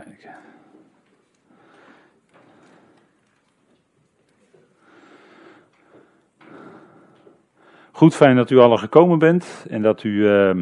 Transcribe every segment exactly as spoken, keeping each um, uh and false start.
kijken. Goed, fijn dat u allen gekomen bent en dat u, uh,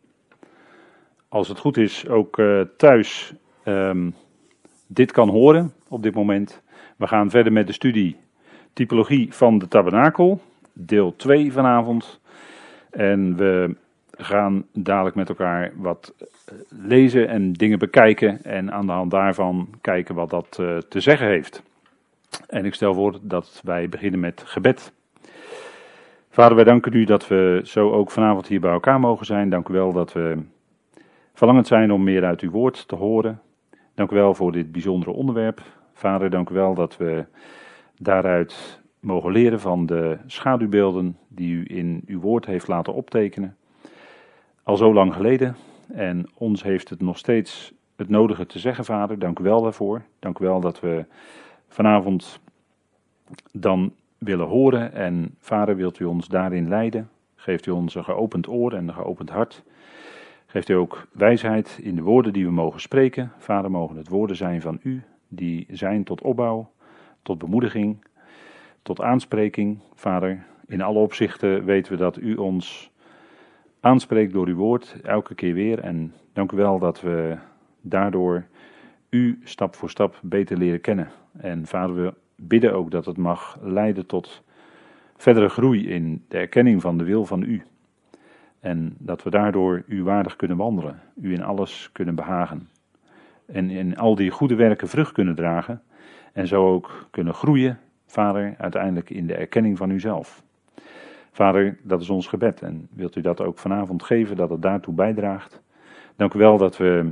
als het goed is, ook uh, thuis um, dit kan horen op dit moment. We gaan verder met de studie Typologie van de Tabernakel, deel twee vanavond. En we gaan dadelijk met elkaar wat lezen en dingen bekijken en aan de hand daarvan kijken wat dat uh, te zeggen heeft. En ik stel voor dat wij beginnen met gebed. Vader, wij danken u dat we zo ook vanavond hier bij elkaar mogen zijn. Dank u wel dat we verlangend zijn om meer uit uw woord te horen. Dank u wel voor dit bijzondere onderwerp. Vader, dank u wel dat we daaruit mogen leren van de schaduwbeelden die u in uw woord heeft laten optekenen. Al zo lang geleden. En ons heeft het nog steeds het nodige te zeggen, Vader. Dank u wel daarvoor. Dank u wel dat we vanavond dan willen horen. En Vader, wilt u ons daarin leiden? Geeft u ons een geopend oor en een geopend hart. Geeft u ook wijsheid in de woorden die we mogen spreken. Vader, mogen het woorden zijn van u, die zijn tot opbouw, tot bemoediging, tot aanspreking. Vader, in alle opzichten weten we dat u ons aanspreekt door uw woord, elke keer weer. En dank u wel dat we daardoor u stap voor stap beter leren kennen. En Vader, we bidden ook dat het mag leiden tot verdere groei in de erkenning van de wil van u. En dat we daardoor u waardig kunnen wandelen, u in alles kunnen behagen. En in al die goede werken vrucht kunnen dragen. En zo ook kunnen groeien, Vader, uiteindelijk in de erkenning van uzelf. Vader, dat is ons gebed. En wilt u dat ook vanavond geven, dat het daartoe bijdraagt. Dank u wel dat we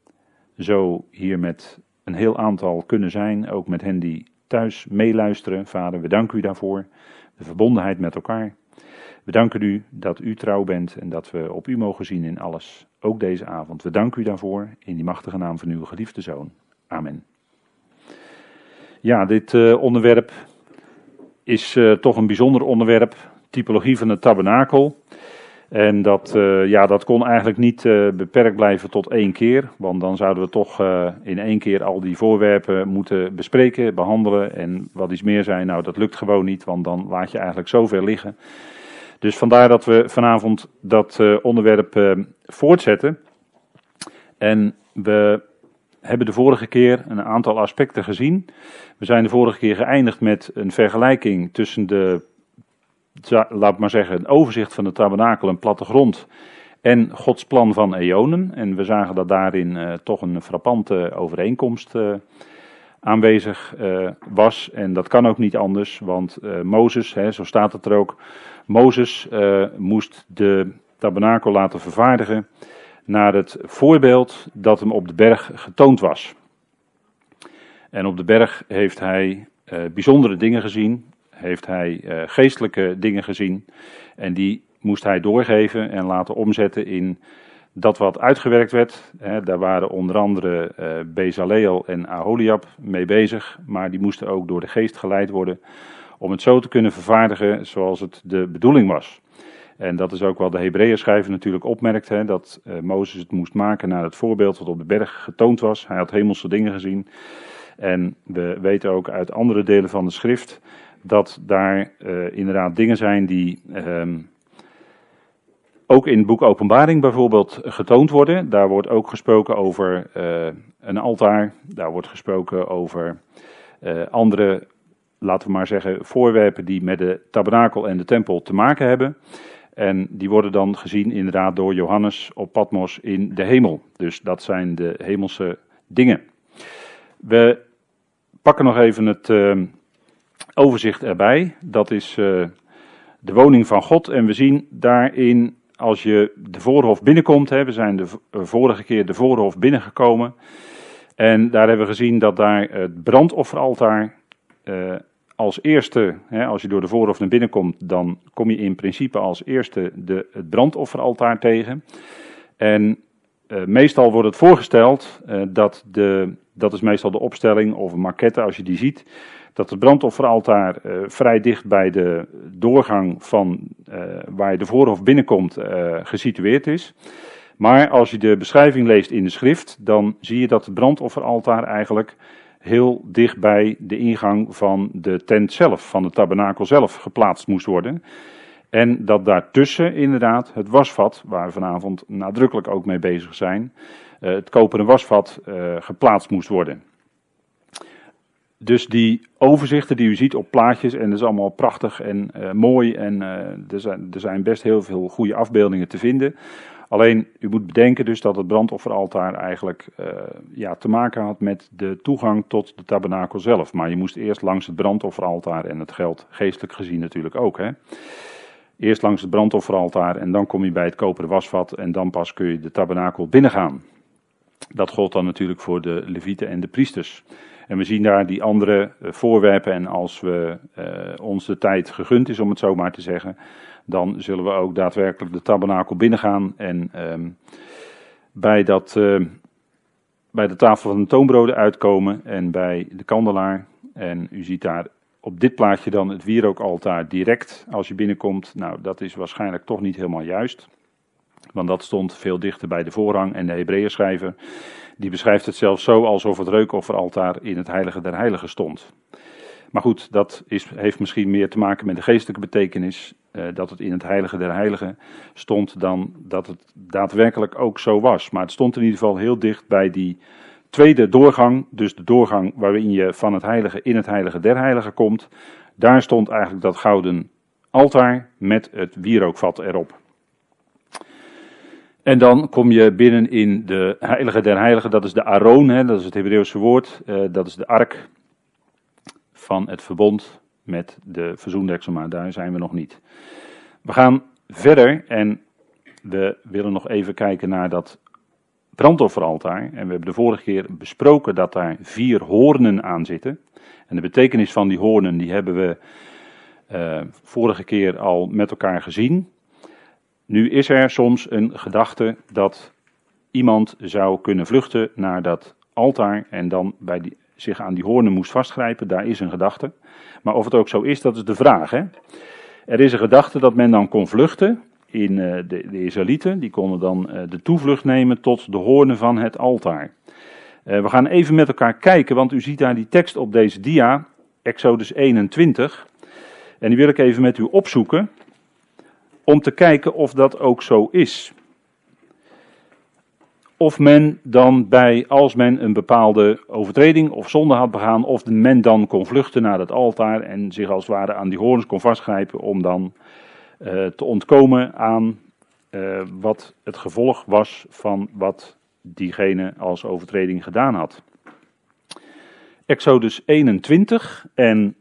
zo hier met een heel aantal kunnen zijn. Ook met hen die thuis meeluisteren. Vader, we danken u daarvoor. De verbondenheid met elkaar. We danken u dat u trouw bent en dat we op u mogen zien in alles. Ook deze avond. We danken u daarvoor in die machtige naam van uw geliefde Zoon. Amen. Ja, dit uh, onderwerp is uh, toch een bijzonder onderwerp. Typologie van de tabernakel. En dat, uh, ja, dat kon eigenlijk niet uh, beperkt blijven tot één keer. Want dan zouden we toch uh, in één keer al die voorwerpen moeten bespreken, behandelen. En wat iets meer zijn, nou dat lukt gewoon niet. Want dan laat je eigenlijk zoveel liggen. Dus vandaar dat we vanavond dat uh, onderwerp uh, voortzetten. En we hebben de vorige keer een aantal aspecten gezien. We zijn de vorige keer geëindigd met een vergelijking tussen de, laat maar zeggen, een overzicht van de tabernakel en plattegrond en Gods plan van eonen. En we zagen dat daarin uh, toch een frappante overeenkomst uh, aanwezig uh, was. En dat kan ook niet anders, want uh, Mozes, hè, zo staat het er ook, Mozes uh, moest de tabernakel laten vervaardigen naar het voorbeeld dat hem op de berg getoond was. En op de berg heeft hij uh, bijzondere dingen gezien, heeft hij uh, geestelijke dingen gezien en die moest hij doorgeven en laten omzetten in dat wat uitgewerkt werd. Hè, daar waren onder andere uh, Bezaleel en Aholiab mee bezig, maar die moesten ook door de geest geleid worden om het zo te kunnen vervaardigen zoals het de bedoeling was. En dat is ook wat de Hebreeënschrijver natuurlijk opmerkt, hè, dat uh, Mozes het moest maken naar het voorbeeld wat op de berg getoond was. Hij had hemelse dingen gezien. En we weten ook uit andere delen van de schrift dat daar uh, inderdaad dingen zijn die uh, ook in het boek Openbaring bijvoorbeeld getoond worden. Daar wordt ook gesproken over uh, een altaar, daar wordt gesproken over uh, andere, laten we maar zeggen, voorwerpen die met de tabernakel en de tempel te maken hebben. En die worden dan gezien inderdaad door Johannes op Patmos in de hemel. Dus dat zijn de hemelse dingen. We pakken nog even het uh, overzicht erbij. Dat is uh, de woning van God. En we zien daarin, als je de voorhof binnenkomt, hè, we zijn de vorige keer de voorhof binnengekomen. En daar hebben we gezien dat daar het brandofferaltaar uh, als eerste, hè, als je door de voorhof naar binnen komt, dan kom je in principe als eerste de, het brandofferaltaar tegen. En uh, meestal wordt het voorgesteld uh, dat de, dat is meestal de opstelling of een maquette als je die ziet, dat het brandofferaltaar uh, vrij dicht bij de doorgang van uh, waar je de voorhof binnenkomt uh, gesitueerd is. Maar als je de beschrijving leest in de schrift, dan zie je dat het brandofferaltaar eigenlijk heel dicht bij de ingang van de tent zelf, van de tabernakel zelf, geplaatst moest worden. En dat daartussen inderdaad het wasvat, waar we vanavond nadrukkelijk ook mee bezig zijn, uh, het koperen wasvat uh, geplaatst moest worden. Dus die overzichten die u ziet op plaatjes, en dat is allemaal prachtig en uh, mooi en uh, er, zijn, er zijn best heel veel goede afbeeldingen te vinden. Alleen, u moet bedenken dus dat het brandofferaltaar eigenlijk uh, ja, te maken had met de toegang tot de tabernakel zelf. Maar je moest eerst langs het brandofferaltaar, en dat geldt geestelijk gezien natuurlijk ook. Hè. Eerst langs het brandofferaltaar en dan kom je bij het koperen wasvat en dan pas kun je de tabernakel binnengaan. Dat gold dan natuurlijk voor de levieten en de priesters. En we zien daar die andere voorwerpen en als we uh, ons de tijd gegund is om het zo maar te zeggen, dan zullen we ook daadwerkelijk de tabernakel binnengaan en um, bij, dat, uh, bij de tafel van de toonbroden uitkomen en bij de kandelaar. En u ziet daar op dit plaatje dan het wierookaltaar direct als je binnenkomt. Nou, dat is waarschijnlijk toch niet helemaal juist, want dat stond veel dichter bij de voorhang en de Hebreeënschrijver die beschrijft het zelfs zo alsof het reukofferaltaar in het heilige der heiligen stond. Maar goed, dat is, heeft misschien meer te maken met de geestelijke betekenis, uh, dat het in het heilige der heiligen stond, dan dat het daadwerkelijk ook zo was. Maar het stond in ieder geval heel dicht bij die tweede doorgang, dus de doorgang waarin je van het heilige in het heilige der heiligen komt. Daar stond eigenlijk dat gouden altaar met het wierookvat erop. En dan kom je binnen in de heilige der heiligen, dat is de Aron, hè, dat is het Hebreeuwse woord, uh, dat is de ark van het verbond met de verzoendeksel, maar daar zijn we nog niet. We gaan verder en we willen nog even kijken naar dat brandofferaltaar. En we hebben de vorige keer besproken dat daar vier hoornen aan zitten. En de betekenis van die hoornen, die hebben we uh, vorige keer al met elkaar gezien. Nu is er soms een gedachte dat iemand zou kunnen vluchten naar dat altaar en dan bij die, zich aan die hoornen moest vastgrijpen. Daar is een gedachte. Maar of het ook zo is, dat is de vraag. Hè? Er is een gedachte dat men dan kon vluchten. In uh, de, de Israëlieten, die konden dan uh, de toevlucht nemen tot de hoornen van het altaar. Uh, we gaan even met elkaar kijken, want u ziet daar die tekst op deze dia, Exodus eenentwintig. En die wil ik even met u opzoeken, om te kijken of dat ook zo is. Of men dan bij, als men een bepaalde overtreding of zonde had begaan, of men dan kon vluchten naar het altaar en zich als het ware aan die hoorns kon vastgrijpen om dan uh, te ontkomen aan uh, wat het gevolg was van wat diegene als overtreding gedaan had. Exodus eenentwintig en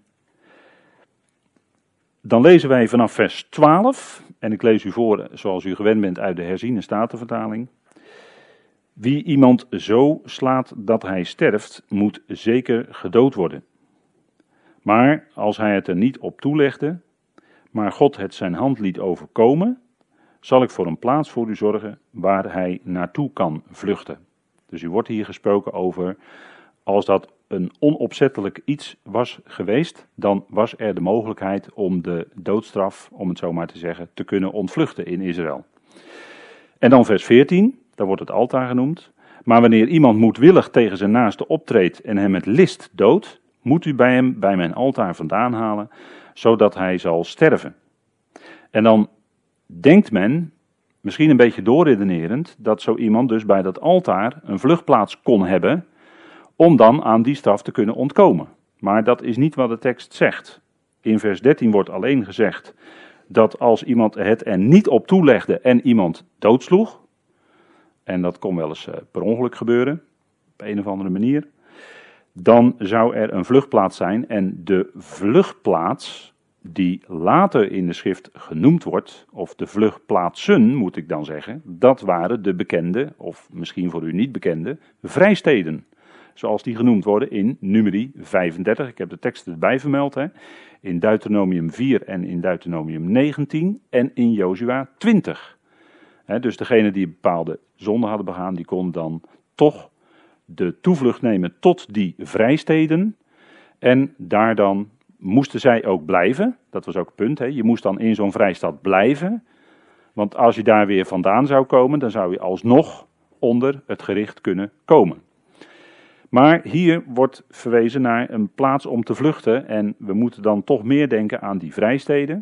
dan lezen wij vanaf vers twaalf, en ik lees u voor zoals u gewend bent uit de herziene statenvertaling. Wie iemand zo slaat dat hij sterft, moet zeker gedood worden. Maar als hij het er niet op toelegde, maar God het zijn hand liet overkomen, zal ik voor een plaats voor u zorgen waar hij naartoe kan vluchten. Dus u wordt hier gesproken over, als dat een onopzettelijk iets was geweest, dan was er de mogelijkheid om de doodstraf, om het zo maar te zeggen, te kunnen ontvluchten in Israël. En dan vers veertien, daar wordt het altaar genoemd. Maar wanneer iemand moedwillig tegen zijn naaste optreedt en hem met list doodt, moet u bij hem bij mijn altaar vandaan halen, zodat hij zal sterven. En dan denkt men, misschien een beetje doorredenerend, dat zo iemand dus bij dat altaar een vluchtplaats kon hebben, om dan aan die straf te kunnen ontkomen. Maar dat is niet wat de tekst zegt. In vers dertien wordt alleen gezegd dat als iemand het er niet op toelegde en iemand doodsloeg, en dat kon wel eens uh, per ongeluk gebeuren, op een of andere manier, dan zou er een vluchtplaats zijn. En de vluchtplaats die later in de schrift genoemd wordt, of de vluchtplaatsen moet ik dan zeggen, dat waren de bekende, of misschien voor u niet bekende, vrijsteden. Zoals die genoemd worden in Numeri vijfendertig. Ik heb de teksten erbij vermeld. Hè. In Deuteronomium vier en in Deuteronomium negentien en in Jozua twintig. He, dus degenen die bepaalde zonde hadden begaan, die konden dan toch de toevlucht nemen tot die vrijsteden. En daar dan moesten zij ook blijven. Dat was ook het punt. He. Je moest dan in zo'n vrijstad blijven. Want als je daar weer vandaan zou komen, dan zou je alsnog onder het gericht kunnen komen. Maar hier wordt verwezen naar een plaats om te vluchten en we moeten dan toch meer denken aan die vrijsteden.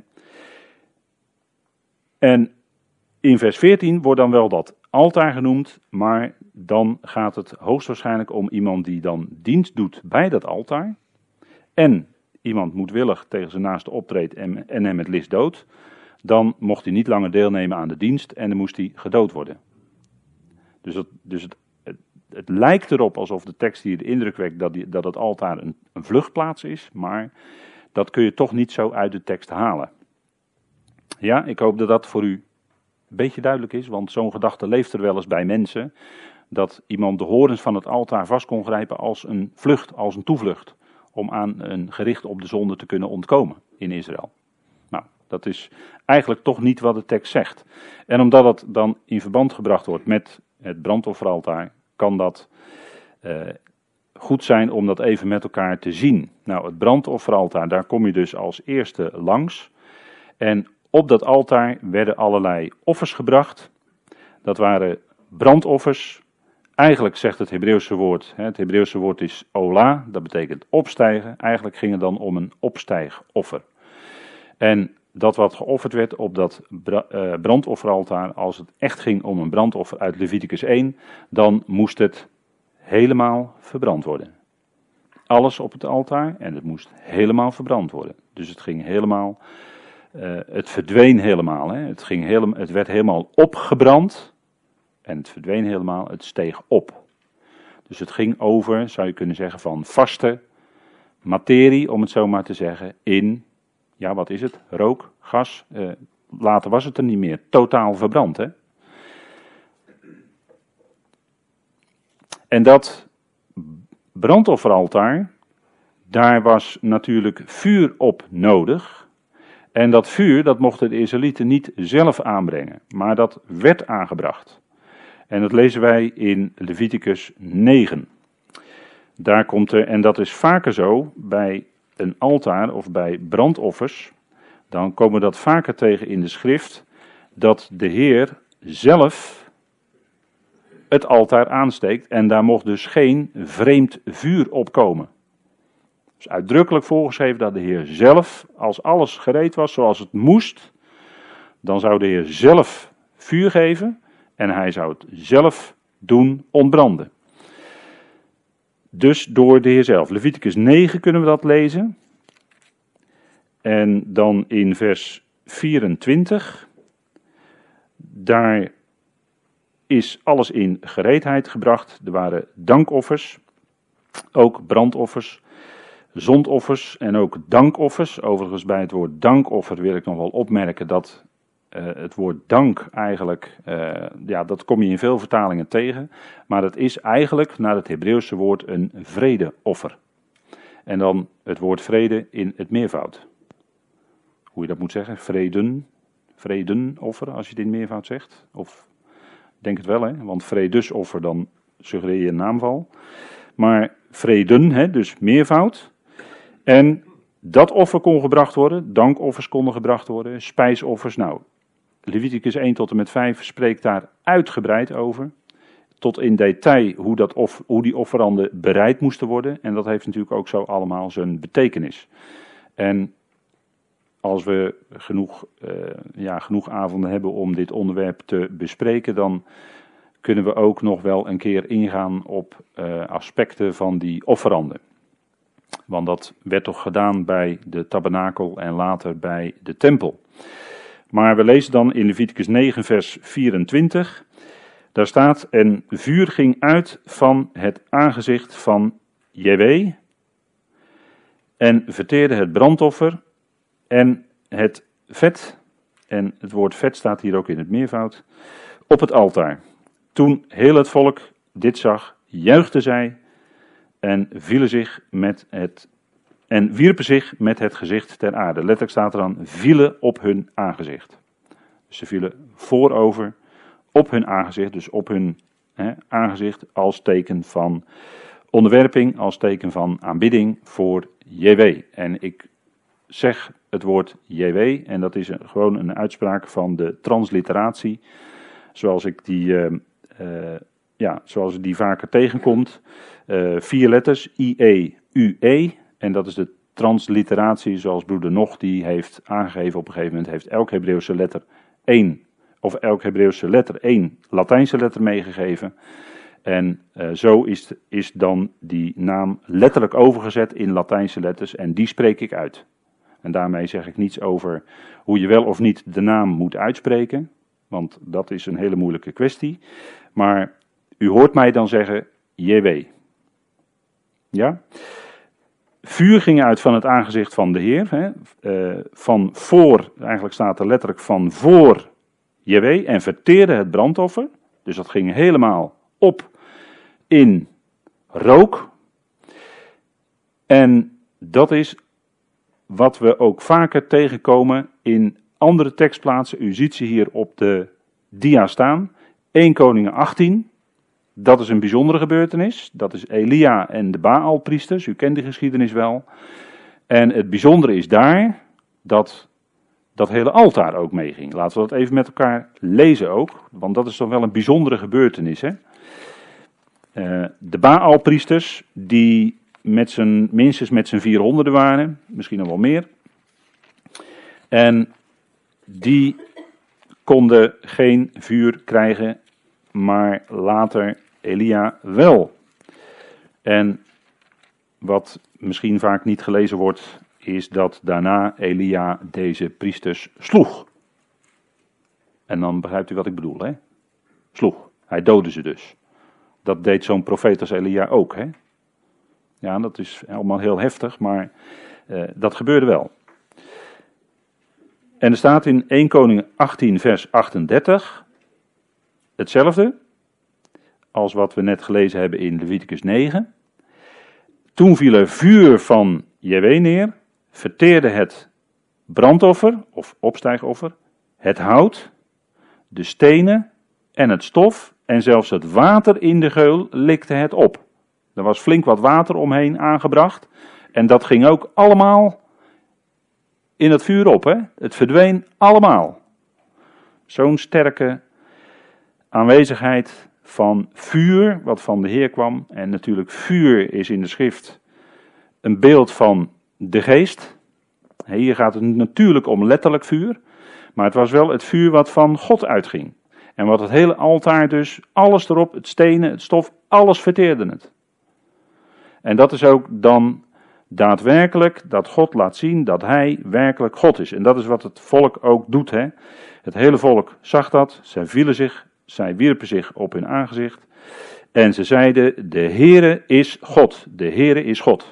En in vers veertien wordt dan wel dat altaar genoemd, maar dan gaat het hoogstwaarschijnlijk om iemand die dan dienst doet bij dat altaar. En iemand moedwillig tegen zijn naaste optreedt en, en hem het list doodt. Dan mocht hij niet langer deelnemen aan de dienst en dan moest hij gedood worden. Dus, het, dus het, het, het lijkt erop alsof de tekst hier de indruk wekt dat, die, dat het altaar een, een vluchtplaats is, maar dat kun je toch niet zo uit de tekst halen. Ja, ik hoop dat dat voor u een beetje duidelijk is, want zo'n gedachte leeft er wel eens bij mensen, dat iemand de horens van het altaar vast kon grijpen als een vlucht, als een toevlucht, om aan een gericht op de zonde te kunnen ontkomen in Israël. Nou, dat is eigenlijk toch niet wat de tekst zegt. En omdat het dan in verband gebracht wordt met het brandofferaltaar, kan dat uh, goed zijn om dat even met elkaar te zien. Nou, het brandofferaltaar, daar kom je dus als eerste langs. En op dat altaar werden allerlei offers gebracht. Dat waren brandoffers. Eigenlijk zegt het Hebreeuwse woord, het Hebreeuwse woord is ola, dat betekent opstijgen. Eigenlijk ging het dan om een opstijgoffer. En dat wat geofferd werd op dat brandofferaltaar, als het echt ging om een brandoffer uit Leviticus één, dan moest het helemaal verbrand worden. Alles op het altaar en het moest helemaal verbrand worden. Dus het ging helemaal, uh, het verdween helemaal. Hè. Het, ging helemaal, het werd helemaal opgebrand en het verdween helemaal, het steeg op. Dus het ging over, zou je kunnen zeggen, van vaste materie, om het zo maar te zeggen, in, ja wat is het, rook, gas. Uh, later was het er niet meer, totaal verbrand. Hè. En dat brandofferaltaar, daar was natuurlijk vuur op nodig. En dat vuur, dat mochten de Israëlieten niet zelf aanbrengen, maar dat werd aangebracht. En dat lezen wij in Leviticus negen. Daar komt er, en dat is vaker zo bij een altaar of bij brandoffers, dan komen we dat vaker tegen in de schrift, dat de Heer zelf het altaar aansteekt en daar mocht dus geen vreemd vuur op komen. Dus uitdrukkelijk voorgeschreven dat de Heer zelf, als alles gereed was zoals het moest, dan zou de Heer zelf vuur geven en hij zou het zelf doen ontbranden. Dus door de Heer zelf. Leviticus negen kunnen we dat lezen. En dan in vers vierentwintig, daar is alles in gereedheid gebracht. Er waren dankoffers, ook brandoffers, zondoffers en ook dankoffers. Overigens bij het woord dankoffer wil ik nog wel opmerken dat uh, het woord dank eigenlijk, uh, ja dat kom je in veel vertalingen tegen. Maar dat is eigenlijk naar het Hebreeuwse woord een vredeoffer. En dan het woord vrede in het meervoud. Hoe je dat moet zeggen, vreden, vredenoffer als je het in meervoud zegt. Of denk het wel, hè? Want vredesoffer, dan suggereer je een naamval. Maar vreden, hè, dus meervoud. En dat offer kon gebracht worden, dankoffers konden gebracht worden, spijsoffers. Nou, Leviticus één tot en met vijf spreekt daar uitgebreid over. Tot in detail hoe, dat of, hoe die offeranden bereid moesten worden. En dat heeft natuurlijk ook zo allemaal zijn betekenis. En als we genoeg, uh, ja, genoeg avonden hebben om dit onderwerp te bespreken, dan kunnen we ook nog wel een keer ingaan op uh, aspecten van die offeranden. Want dat werd toch gedaan bij de tabernakel en later bij de tempel. Maar we lezen dan in Leviticus negen vers vierentwintig. Daar staat, en vuur ging uit van het aangezicht van Jehwe en verteerde het brandoffer en het vet, en het woord vet staat hier ook in het meervoud, op het altaar. Toen heel het volk dit zag, juichten zij en vielen zich met het en wierpen zich met het gezicht ter aarde. Letterlijk staat er dan, vielen op hun aangezicht. Dus ze vielen voorover op hun aangezicht, dus op hun hè, aangezicht als teken van onderwerping, als teken van aanbidding voor Jehwe. En ik zeg het woord J W. En dat is een, gewoon een uitspraak van de transliteratie. Zoals ik die, uh, uh, ja, zoals ik die vaker tegenkomt. Uh, vier letters, I E U E. En dat is de transliteratie zoals broeder Nog die heeft aangegeven. Op een gegeven moment heeft elk Hebreeuwse letter één, of elk Hebreeuwse letter één Latijnse letter meegegeven. En uh, zo is, is dan die naam letterlijk overgezet in Latijnse letters en die spreek ik uit. En daarmee zeg ik niets over hoe je wel of niet de naam moet uitspreken, want dat is een hele moeilijke kwestie. Maar u hoort mij dan zeggen J W. Ja? Vuur ging uit van het aangezicht van de Heer, hè? Uh, van voor, eigenlijk staat er letterlijk van voor J W en verteerde het brandoffer. Dus dat ging helemaal op in rook. En dat is wat we ook vaker tegenkomen in andere tekstplaatsen. U ziet ze hier op de dia staan. Eerste Koningen achttien. Dat is een bijzondere gebeurtenis. Dat is Elia en de Baalpriesters. U kent de geschiedenis wel. En het bijzondere is daar dat dat hele altaar ook meeging. Laten we dat even met elkaar lezen ook. Want dat is toch wel een bijzondere gebeurtenis, hè? Uh, de Baalpriesters, die met z'n, minstens met z'n vierhonderden waren, misschien nog wel meer. En die konden geen vuur krijgen, maar later Elia wel. En wat misschien vaak niet gelezen wordt, is dat daarna Elia deze priesters sloeg. En dan begrijpt u wat ik bedoel, hè? Sloeg. Hij doodde ze dus. Dat deed zo'n profeet als Elia ook, hè? Ja, dat is allemaal heel heftig, maar uh, dat gebeurde wel. En er staat in Eerste Koningen achttien vers achtendertig hetzelfde als wat we net gelezen hebben in Leviticus negen. Toen viel er vuur van J W neer, verteerde het brandoffer of opstijgoffer, het hout, de stenen en het stof en zelfs het water in de geul likte het op. Er was flink wat water omheen aangebracht en dat ging ook allemaal in het vuur op. Hè? Het verdween allemaal. Zo'n sterke aanwezigheid van vuur, wat van de Heer kwam. En natuurlijk vuur is in de schrift een beeld van de geest. Hier gaat het natuurlijk om letterlijk vuur. Maar het was wel het vuur wat van God uitging. En wat het hele altaar dus, alles erop, het stenen, het stof, alles verteerde het. En dat is ook dan daadwerkelijk dat God laat zien dat hij werkelijk God is. En dat is wat het volk ook doet. Hè? Het hele volk zag dat, zij vielen zich, zij wierpen zich op hun aangezicht. En ze zeiden, de Heere is God, de Heere is God.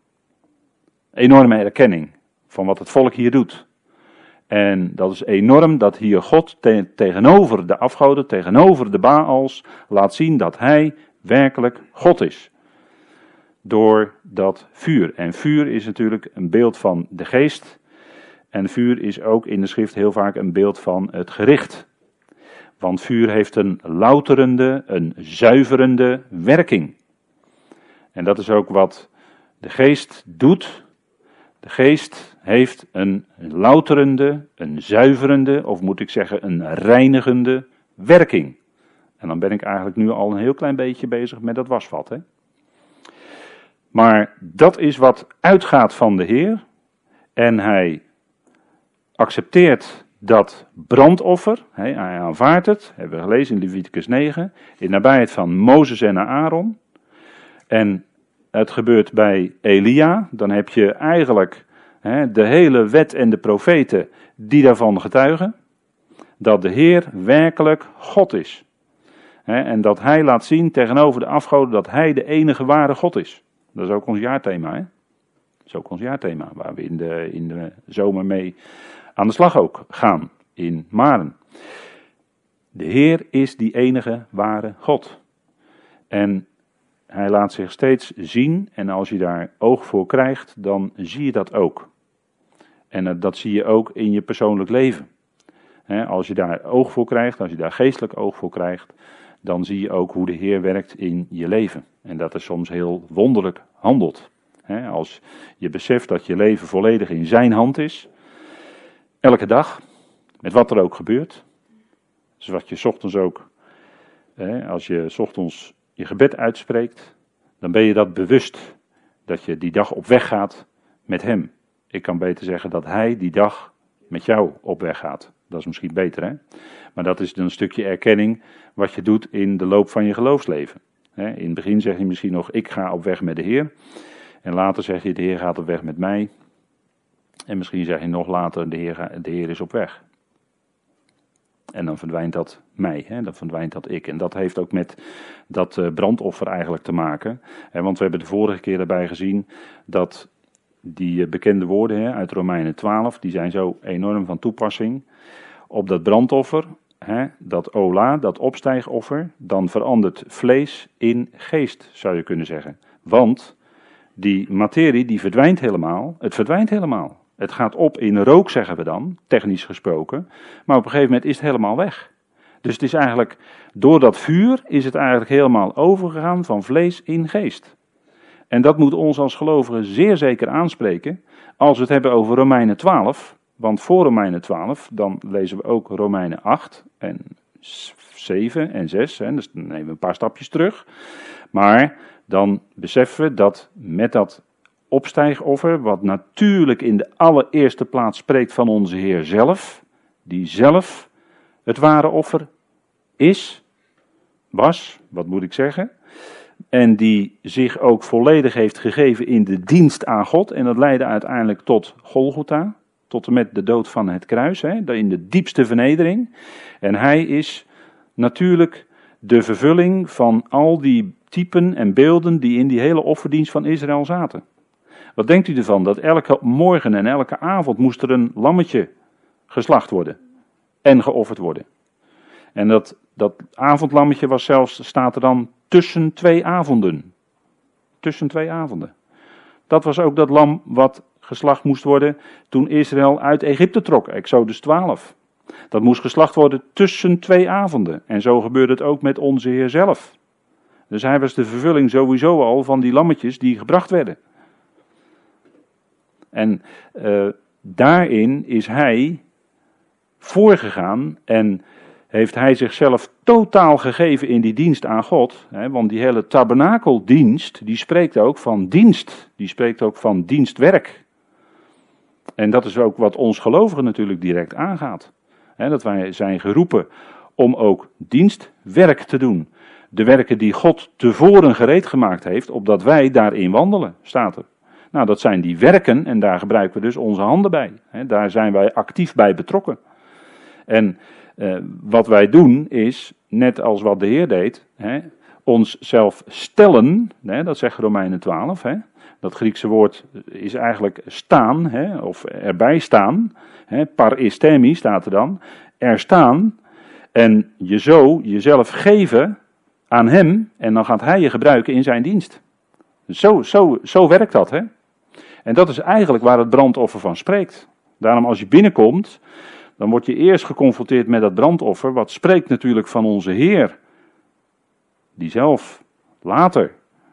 Enorme erkenning van wat het volk hier doet. En dat is enorm dat hier God te- tegenover de afgoden, tegenover de Baals, laat zien dat hij werkelijk God is. Door dat vuur. En vuur is natuurlijk een beeld van de geest. En vuur is ook in de schrift heel vaak een beeld van het gericht. Want vuur heeft een louterende, een zuiverende werking. En dat is ook wat de geest doet. De geest heeft een louterende, een zuiverende, of moet ik zeggen een reinigende werking. En dan ben ik eigenlijk nu al een heel klein beetje bezig met dat wasvat, hè. Maar dat is wat uitgaat van de Heer. En hij accepteert dat brandoffer. Hij aanvaardt het, hebben we gelezen in Leviticus negen. In nabijheid van Mozes en Aaron. En het gebeurt bij Elia. Dan heb je eigenlijk hè, de hele wet en de profeten die daarvan getuigen. Dat de Heer werkelijk God is. Hè, en dat hij laat zien tegenover de afgoden dat hij de enige ware God is. Dat is ook ons jaarthema, hè? Dat is ook ons jaarthema, waar we in de, in de zomer mee aan de slag ook gaan, in Maren. De Heer is die enige ware God. En hij laat zich steeds zien, en als je daar oog voor krijgt, dan zie je dat ook. En dat zie je ook in je persoonlijk leven. Als je daar oog voor krijgt, als je daar geestelijk oog voor krijgt, dan zie je ook hoe de Heer werkt in je leven. En dat er soms heel wonderlijk handelt. Als je beseft dat je leven volledig in zijn hand is, elke dag, met wat er ook gebeurt. Dus wat je 's ochtends ook, hè, als je 's ochtends je gebed uitspreekt, dan ben je dat bewust. Dat je die dag op weg gaat met hem. Ik kan beter zeggen dat hij die dag met jou op weg gaat. Dat is misschien beter, hè? Maar dat is een stukje erkenning wat je doet in de loop van je geloofsleven. In het begin zeg je misschien nog, ik ga op weg met de Heer. En later zeg je, de Heer gaat op weg met mij. En misschien zeg je nog later, de Heer, de Heer is op weg. En dan verdwijnt dat mij, hè? Dan verdwijnt dat ik. En dat heeft ook met dat uh, brandoffer eigenlijk te maken. Hè? Want we hebben de vorige keer erbij gezien dat die uh, bekende woorden, hè, uit Romeinen twaalf, die zijn zo enorm van toepassing op dat brandoffer. Hè? Dat ola, dat opstijgoffer, dan verandert vlees in geest, zou je kunnen zeggen. Want die materie die verdwijnt helemaal, het verdwijnt helemaal. Het gaat op in rook, zeggen we dan, technisch gesproken. Maar op een gegeven moment is het helemaal weg. Dus het is eigenlijk, door dat vuur is het eigenlijk helemaal overgegaan van vlees in geest. En dat moet ons als gelovigen zeer zeker aanspreken, als we het hebben over Romeinen twaalf. Want voor Romeinen twaalf, dan lezen we ook Romeinen acht en zeven en zes. Hè, dus dan nemen we een paar stapjes terug. Maar dan beseffen we dat met dat opstijgoffer, wat natuurlijk in de allereerste plaats spreekt van onze Heer zelf, die zelf het ware offer is, was, wat moet ik zeggen, en die zich ook volledig heeft gegeven in de dienst aan God, en dat leidde uiteindelijk tot Golgotha, tot en met de dood van het kruis, hè, in de diepste vernedering. En hij is natuurlijk de vervulling van al die typen en beelden die in die hele offerdienst van Israël zaten. Wat denkt u ervan? Dat elke morgen en elke avond moest er een lammetje geslacht worden en geofferd worden. En dat, dat avondlammetje was zelfs, staat er dan, tussen twee avonden. Tussen twee avonden. Dat was ook dat lam wat geslacht moest worden toen Israël uit Egypte trok, Exodus twaalf. Dat moest geslacht worden tussen twee avonden. En zo gebeurde het ook met onze Heer zelf. Dus hij was de vervulling sowieso al van die lammetjes die gebracht werden. En uh, daarin is hij voorgegaan en heeft hij zichzelf totaal gegeven in die dienst aan God. Hè, want die hele tabernakeldienst, die spreekt ook van dienst. Die spreekt ook van dienstwerk. En dat is ook wat ons gelovigen natuurlijk direct aangaat. Hè, dat wij zijn geroepen om ook dienstwerk te doen. De werken die God tevoren gereed gemaakt heeft, opdat wij daarin wandelen, staat er. Nou, dat zijn die werken en daar gebruiken we dus onze handen bij. Hè, daar zijn wij actief bij betrokken. En uh, wat wij doen is, net als wat de Heer deed, hè, ons zelf stellen, hè, dat zegt Romeinen twaalf, hè, dat Griekse woord is eigenlijk staan, hè, of erbij staan, hè, paristemi staat er dan, er staan en je zo jezelf geven aan hem en dan gaat hij je gebruiken in zijn dienst. Zo, zo, zo werkt dat, hè. En dat is eigenlijk waar het brandoffer van spreekt. Daarom als je binnenkomt, dan word je eerst geconfronteerd met dat brandoffer, wat spreekt natuurlijk van onze Heer, die zelf later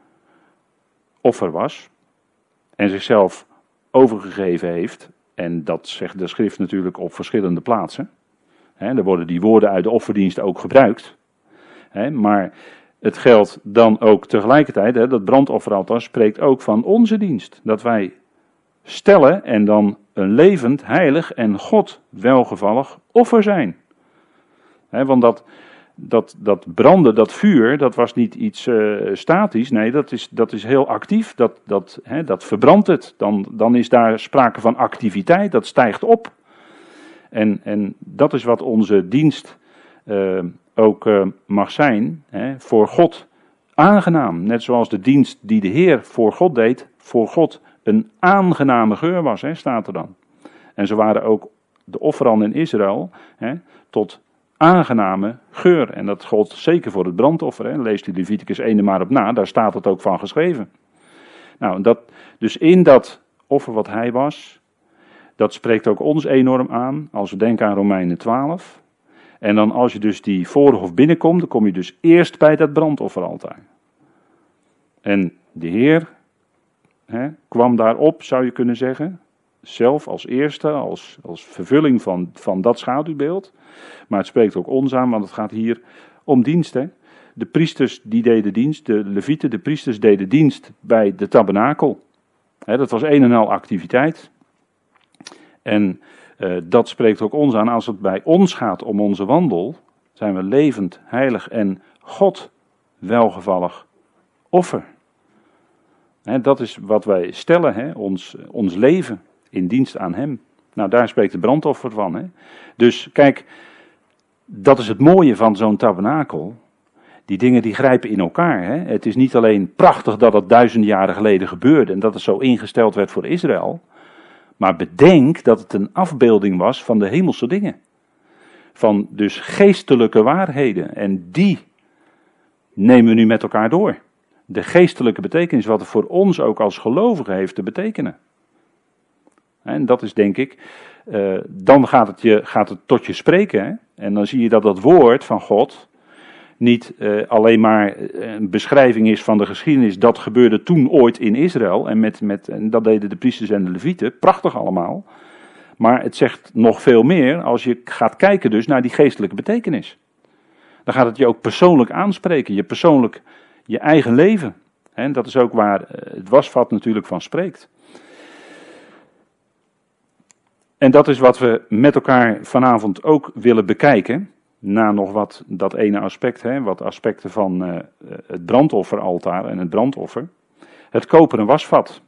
offer was en zichzelf overgegeven heeft. En dat zegt de schrift natuurlijk op verschillende plaatsen. He, er worden die woorden uit de offerdienst ook gebruikt. He, maar het geldt dan ook tegelijkertijd, he, dat brandofferaltaar spreekt ook van onze dienst. Dat wij stellen en dan een levend, heilig en God welgevallig offer zijn. He, want dat, dat, dat branden, dat vuur, dat was niet iets uh, statisch. Nee, dat is, dat is heel actief. Dat, dat, he, dat verbrandt het. Dan, dan is daar sprake van activiteit. Dat stijgt op. En, en dat is wat onze dienst uh, ook uh, mag zijn. He, voor God aangenaam. Net zoals de dienst die de Heer voor God deed, voor God een aangename geur was, hè, staat er dan. En zo waren ook de offeranden in Israël hè, tot aangename geur. En dat gold zeker voor het brandoffer. Hè. Lees die Leviticus één er maar op na, daar staat het ook van geschreven. Nou, dat, dus in dat offer wat hij was, dat spreekt ook ons enorm aan, als we denken aan Romeinen twaalf. En dan als je dus die voorhof binnenkomt, dan kom je dus eerst bij dat brandofferaltaar. En de Heer He, kwam daarop, zou je kunnen zeggen. zelf als eerste, als, als vervulling van, van dat schaduwbeeld. Maar het spreekt ook ons aan, want het gaat hier om dienst. Hè? De priesters die deden dienst, de levieten, de priesters deden dienst bij de tabernakel. Hè, dat was een en al activiteit. En uh, dat spreekt ook ons aan. Als het bij ons gaat om onze wandel, zijn we levend, heilig en God welgevallig offer. Hè, dat is wat wij stellen, hè, ons, ons leven in dienst aan hem. Nou, daar spreekt de brandoffer van. Hè. Dus kijk, dat is het mooie van zo'n tabernakel. Die dingen die grijpen in elkaar. Hè. Het is niet alleen prachtig dat het duizend jaren geleden gebeurde en dat het zo ingesteld werd voor Israël. Maar bedenk dat het een afbeelding was van de hemelse dingen. Van dus geestelijke waarheden. En die nemen we nu met elkaar door. De geestelijke betekenis, wat het voor ons ook als gelovigen heeft te betekenen. En dat is denk ik, uh, dan gaat het, je, gaat het tot je spreken. Hè? En dan zie je dat dat woord van God niet uh, alleen maar een beschrijving is van de geschiedenis. Dat gebeurde toen ooit in Israël. En, met, met, en dat deden de priesters en de levieten. Prachtig allemaal. Maar het zegt nog veel meer als je gaat kijken dus naar die geestelijke betekenis. Dan gaat het je ook persoonlijk aanspreken. Je persoonlijk, je eigen leven. En dat is ook waar het wasvat natuurlijk van spreekt. En dat is wat we met elkaar vanavond ook willen bekijken. Na nog wat, dat ene aspect, hè, wat aspecten van uh, het brandofferaltaar en het brandoffer. Het koperen wasvat.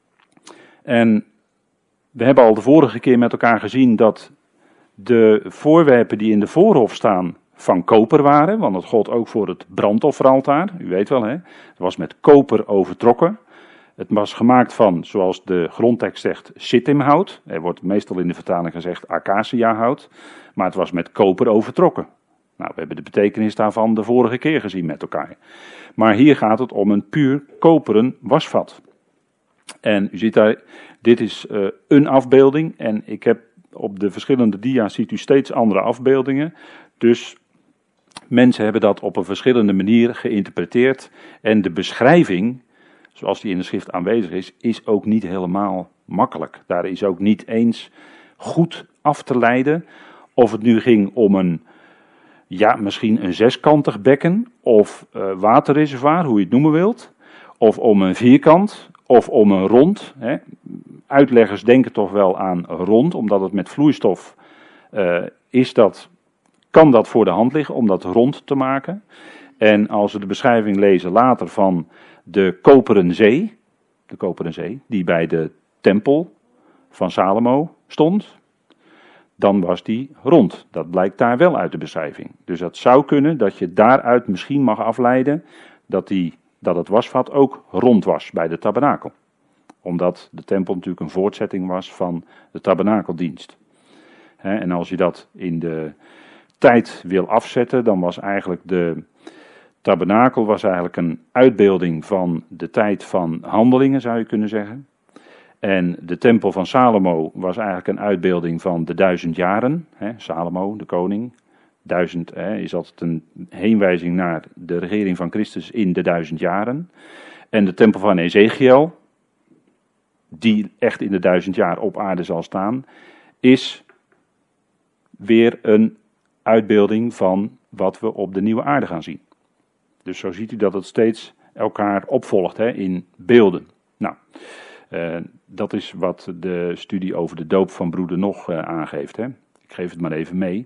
En we hebben al de vorige keer met elkaar gezien dat de voorwerpen die in de voorhof staan van koper waren. Want dat gold ook voor het brandofferaltaar. U weet wel, hè. Het was met koper overtrokken. Het was gemaakt van, zoals de grondtekst zegt, shittimhout. Er wordt meestal in de vertaling gezegd acaciahout. Maar het was met koper overtrokken. Nou, we hebben de betekenis daarvan de vorige keer gezien met elkaar. Maar hier gaat het om een puur koperen wasvat. En u ziet daar, dit is uh, een afbeelding. En ik heb op de verschillende dia's ziet u steeds andere afbeeldingen. Dus mensen hebben dat op een verschillende manier geïnterpreteerd. En de beschrijving, zoals die in de schrift aanwezig is, is ook niet helemaal makkelijk. Daar is ook niet eens goed af te leiden of het nu ging om een, ja, misschien een zeskantig bekken of uh, waterreservoir, hoe je het noemen wilt. Of om een vierkant, of om een rond. Hè. Uitleggers denken toch wel aan rond, omdat het met vloeistof uh, is dat, kan dat voor de hand liggen om dat rond te maken. En als we de beschrijving lezen later van de koperen zee, de koperen zee, die bij de tempel van Salomo stond, dan was die rond. Dat blijkt daar wel uit de beschrijving. Dus het zou kunnen dat je daaruit misschien mag afleiden dat, die, dat het wasvat ook rond was bij de tabernakel. Omdat de tempel natuurlijk een voortzetting was van de tabernakeldienst. He, en als je dat in de tijd wil afzetten, dan was eigenlijk de tabernakel was eigenlijk een uitbeelding van de tijd van handelingen, zou je kunnen zeggen. En de tempel van Salomo was eigenlijk een uitbeelding van de duizend jaren. Hè, Salomo, de koning. Duizend hè, is altijd een heenwijzing naar de regering van Christus in de duizend jaren. En de tempel van Ezekiel, die echt in de duizend jaar op aarde zal staan, is weer een uitbeelding van wat we op de nieuwe aarde gaan zien. Dus zo ziet u dat het steeds elkaar opvolgt hè, in beelden. Nou, uh, dat is wat de studie over de doop van broeder Nog uh, aangeeft. Hè. Ik geef het maar even mee.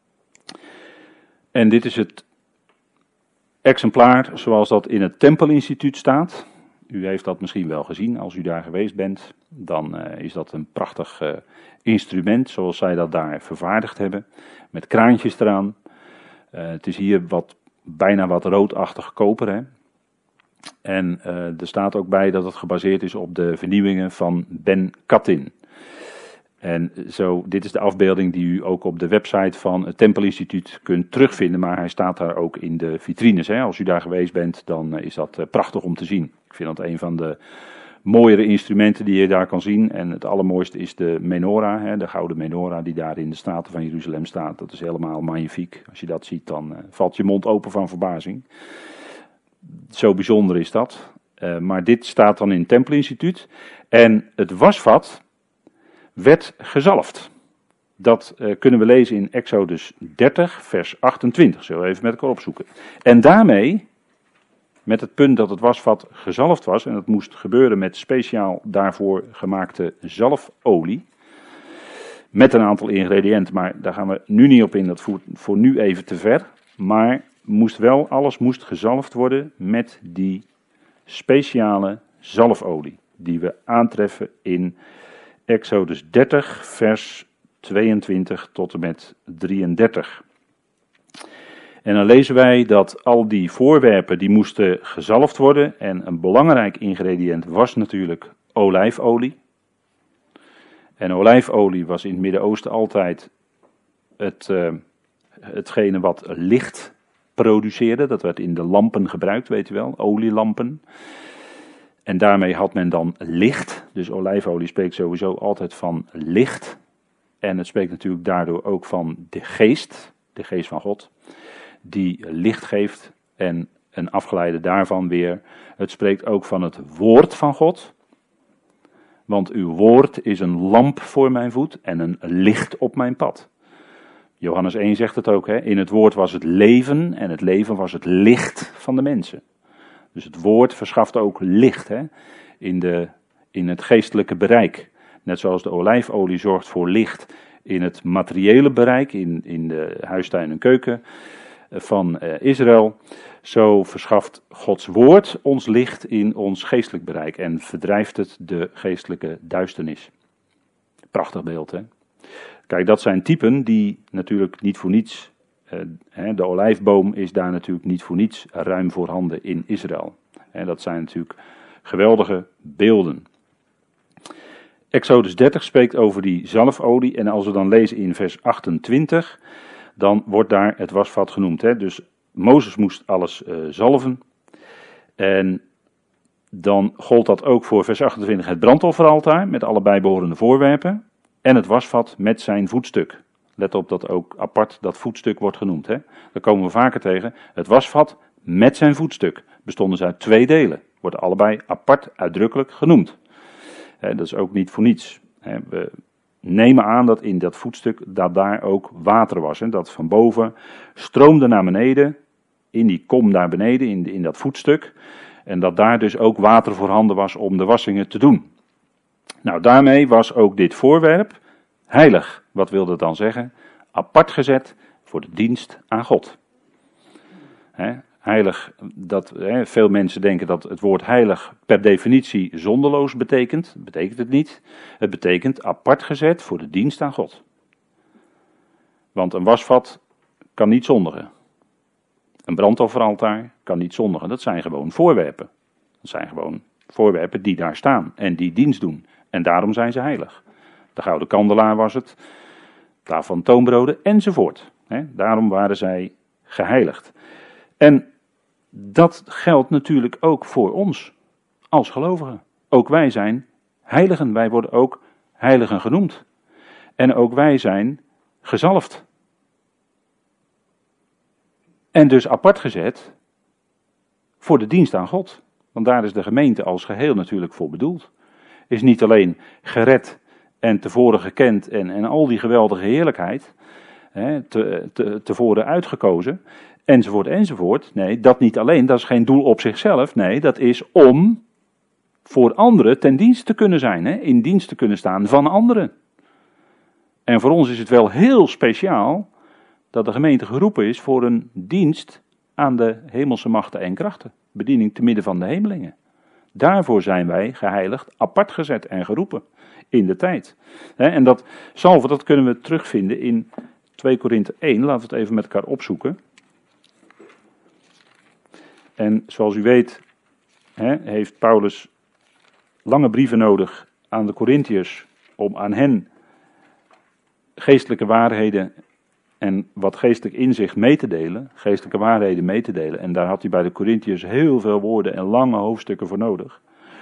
En dit is het exemplaar zoals dat in het Tempelinstituut staat. U heeft dat misschien wel gezien als u daar geweest bent. Dan uh, is dat een prachtig uh, instrument zoals zij dat daar vervaardigd hebben. Met kraantjes eraan. Uh, het is hier wat, bijna wat roodachtig koper. Hè? En uh, er staat ook bij dat het gebaseerd is op de vernieuwingen van Ben Kattin. En zo, dit is de afbeelding die u ook op de website van het Tempelinstituut kunt terugvinden. Maar hij staat daar ook in de vitrines. Hè? Als u daar geweest bent, dan is dat uh, prachtig om te zien. Ik vind dat een van de mooiere instrumenten die je daar kan zien. En het allermooiste is de menorah, hè? De gouden menorah die daar in de Staten van Jeruzalem staat. Dat is helemaal magnifiek. Als je dat ziet, dan uh, valt je mond open van verbazing. Zo bijzonder is dat. Uh, maar dit staat dan in het Tempelinstituut. En het wasvat, werd gezalfd. Dat uh, kunnen we lezen in Exodus dertig, vers achtentwintig. Zullen we even met elkaar opzoeken. En daarmee, met het punt dat het wasvat gezalfd was, en dat moest gebeuren met speciaal daarvoor gemaakte zalfolie, met een aantal ingrediënten, maar daar gaan we nu niet op in, dat voert voor nu even te ver. Maar moest wel, alles moest gezalfd worden met die speciale zalfolie, die we aantreffen in Exodus dertig, vers tweeëntwintig tot en met drieëndertig. En dan lezen wij dat al die voorwerpen die moesten gezalfd worden. En een belangrijk ingrediënt was natuurlijk olijfolie. En olijfolie was in het Midden-Oosten altijd het, uh, hetgene wat licht produceerde. Dat werd in de lampen gebruikt, weet u wel, olielampen. En daarmee had men dan licht. Dus olijfolie spreekt sowieso altijd van licht. En het spreekt natuurlijk daardoor ook van de geest, de geest van God, die licht geeft. En een afgeleide daarvan weer, het spreekt ook van het woord van God. Want uw woord is een lamp voor mijn voet en een licht op mijn pad. Johannes één zegt het ook, hè? In het woord was het leven en het leven was het licht van de mensen. Dus het woord verschaft ook licht, hè? In, de, in het geestelijke bereik. Net zoals de olijfolie zorgt voor licht in het materiële bereik, in, in de huistuin en keuken van uh, Israël. Zo verschaft Gods woord ons licht in ons geestelijk bereik en verdrijft het de geestelijke duisternis. Prachtig beeld, hè? Kijk, dat zijn typen die natuurlijk niet voor niets, uh, hè, de olijfboom is daar natuurlijk niet voor niets ruim voorhanden in Israël. Hè, dat zijn natuurlijk geweldige beelden. Exodus dertig spreekt over die zalfolie en als we dan lezen in vers achtentwintig, dan wordt daar het wasvat genoemd. Hè? Dus Mozes moest alles uh, zalven en dan gold dat ook voor vers achtentwintig het brandofferaltaar met alle bijbehorende voorwerpen en het wasvat met zijn voetstuk. Let op dat ook apart dat voetstuk wordt genoemd. Hè? Daar komen we vaker tegen. Het wasvat met zijn voetstuk bestonden ze uit twee delen. Worden allebei apart uitdrukkelijk genoemd. He, dat is ook niet voor niets. He, we nemen aan dat in dat voetstuk dat daar ook water was. He, dat van boven stroomde naar beneden, in die kom daar beneden, in, in dat voetstuk. En dat daar dus ook water voorhanden was om de wassingen te doen. Nou, daarmee was ook dit voorwerp heilig. Wat wil dat dan zeggen? Apart gezet voor de dienst aan God. He, Heilig, dat, hè, veel mensen denken dat het woord heilig per definitie zonderloos betekent. Dat betekent het niet. Het betekent apart gezet voor de dienst aan God. Want een wasvat kan niet zondigen. Een brandofferaltaar kan niet zondigen. Dat zijn gewoon voorwerpen. Dat zijn gewoon voorwerpen die daar staan en die dienst doen. En daarom zijn ze heilig. De gouden kandelaar was het, tafel van toonbroden enzovoort. Hè, daarom waren zij geheiligd. En dat geldt natuurlijk ook voor ons als gelovigen. Ook wij zijn heiligen. Wij worden ook heiligen genoemd. En ook wij zijn gezalfd. En dus apart gezet voor de dienst aan God. Want daar is de gemeente als geheel natuurlijk voor bedoeld. Is niet alleen gered en tevoren gekend en, en al die geweldige heerlijkheid, hè, te, te, tevoren uitgekozen. Enzovoort, enzovoort. Nee, dat niet alleen, dat is geen doel op zichzelf. Nee, dat is om voor anderen ten dienste te kunnen zijn. Hè? In dienst te kunnen staan van anderen. En voor ons is het wel heel speciaal dat de gemeente geroepen is voor een dienst aan de hemelse machten en krachten. Bediening te midden van de hemelingen. Daarvoor zijn wij geheiligd, apart gezet en geroepen in de tijd. En dat zalven, dat kunnen we terugvinden in twee Korinthe één. Laten we het even met elkaar opzoeken. En zoals u weet, hè, heeft Paulus lange brieven nodig aan de Korintiërs om aan hen geestelijke waarheden en wat geestelijk inzicht mee te delen, geestelijke waarheden mee te delen. En daar had hij bij de Korintiërs heel veel woorden en lange hoofdstukken voor nodig.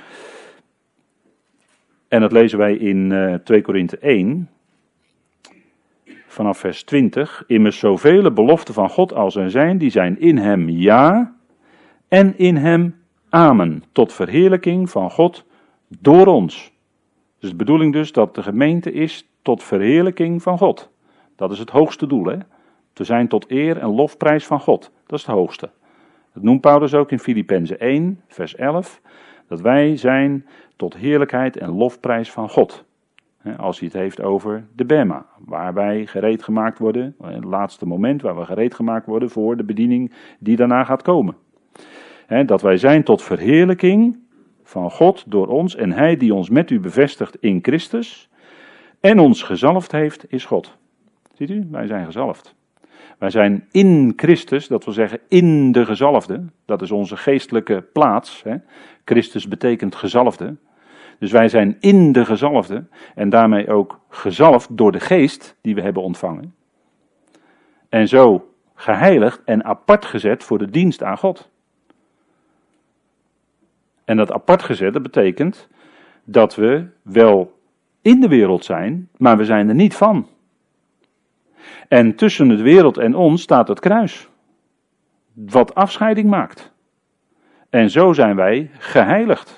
En dat lezen wij in uh, twee Korinthe één, vanaf vers twintig. Immers zoveel beloften van God als er zijn, die zijn in hem ja en in hem amen, tot verheerlijking van God door ons. Dus de bedoeling dus dat de gemeente is tot verheerlijking van God. Dat is het hoogste doel, hè. Te zijn tot eer en lofprijs van God. Dat is het hoogste. Dat noemt Paulus ook in Filippenzen één, vers elf. Dat wij zijn tot heerlijkheid en lofprijs van God. Als hij het heeft over de Bema, waar wij gereed gemaakt worden, het laatste moment waar we gereed gemaakt worden voor de bediening die daarna gaat komen. Dat wij zijn tot verheerlijking van God door ons en hij die ons met u bevestigt in Christus en ons gezalfd heeft is God. Ziet u, wij zijn gezalfd. Wij zijn in Christus, dat wil zeggen in de gezalfde, dat is onze geestelijke plaats. Christus betekent gezalfde. Dus wij zijn in de gezalfde en daarmee ook gezalfd door de geest die we hebben ontvangen. En zo geheiligd en apart gezet voor de dienst aan God. En dat apart gezet, dat betekent dat we wel in de wereld zijn, maar we zijn er niet van. En tussen de wereld en ons staat het kruis, wat afscheiding maakt. En zo zijn wij geheiligd.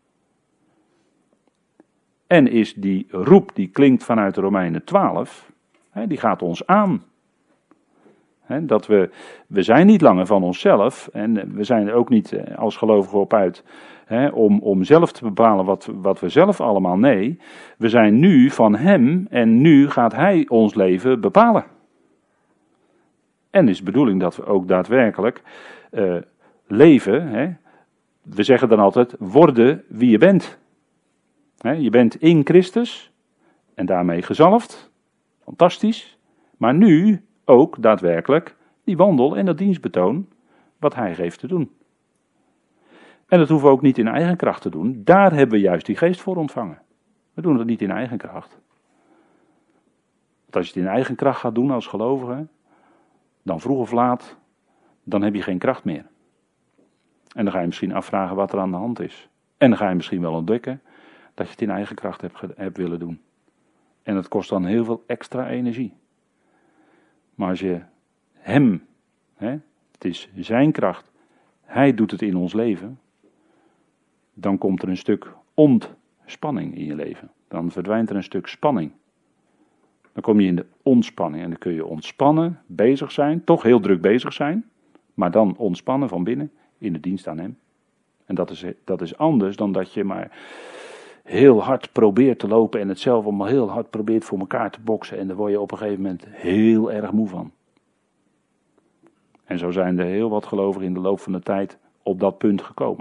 En is die roep die klinkt vanuit Romeinen twaalf, hè, die gaat ons aan. Hè, dat we, we zijn niet langer van onszelf en we zijn er ook niet als gelovigen op uit hè, om, om zelf te bepalen wat, wat we zelf allemaal, nee. We zijn nu van hem en nu gaat hij ons leven bepalen. En is de bedoeling dat we ook daadwerkelijk uh, leven, hè. We zeggen dan altijd, worden wie je bent. He, je bent in Christus en daarmee gezalfd, fantastisch, maar nu ook daadwerkelijk die wandel en dat dienstbetoon wat hij geeft te doen. En dat hoeven we ook niet in eigen kracht te doen, daar hebben we juist die geest voor ontvangen. We doen het niet in eigen kracht. Want als je het in eigen kracht gaat doen als gelovige, dan vroeg of laat, dan heb je geen kracht meer. En dan ga je misschien afvragen wat er aan de hand is. En dan ga je misschien wel ontdekken dat je het in eigen kracht hebt, hebt willen doen. En het kost dan heel veel extra energie. Maar als je hem, hè, het is zijn kracht, hij doet het in ons leven, dan komt er een stuk ontspanning in je leven. Dan verdwijnt er een stuk spanning. Dan kom je in de ontspanning en dan kun je ontspannen, bezig zijn, toch heel druk bezig zijn, maar dan ontspannen van binnen in de dienst aan hem. En dat is, dat is anders dan dat je maar heel hard probeert te lopen en het zelf allemaal heel hard probeert voor elkaar te boksen en daar word je op een gegeven moment heel erg moe van. En zo zijn er heel wat gelovigen in de loop van de tijd op dat punt gekomen.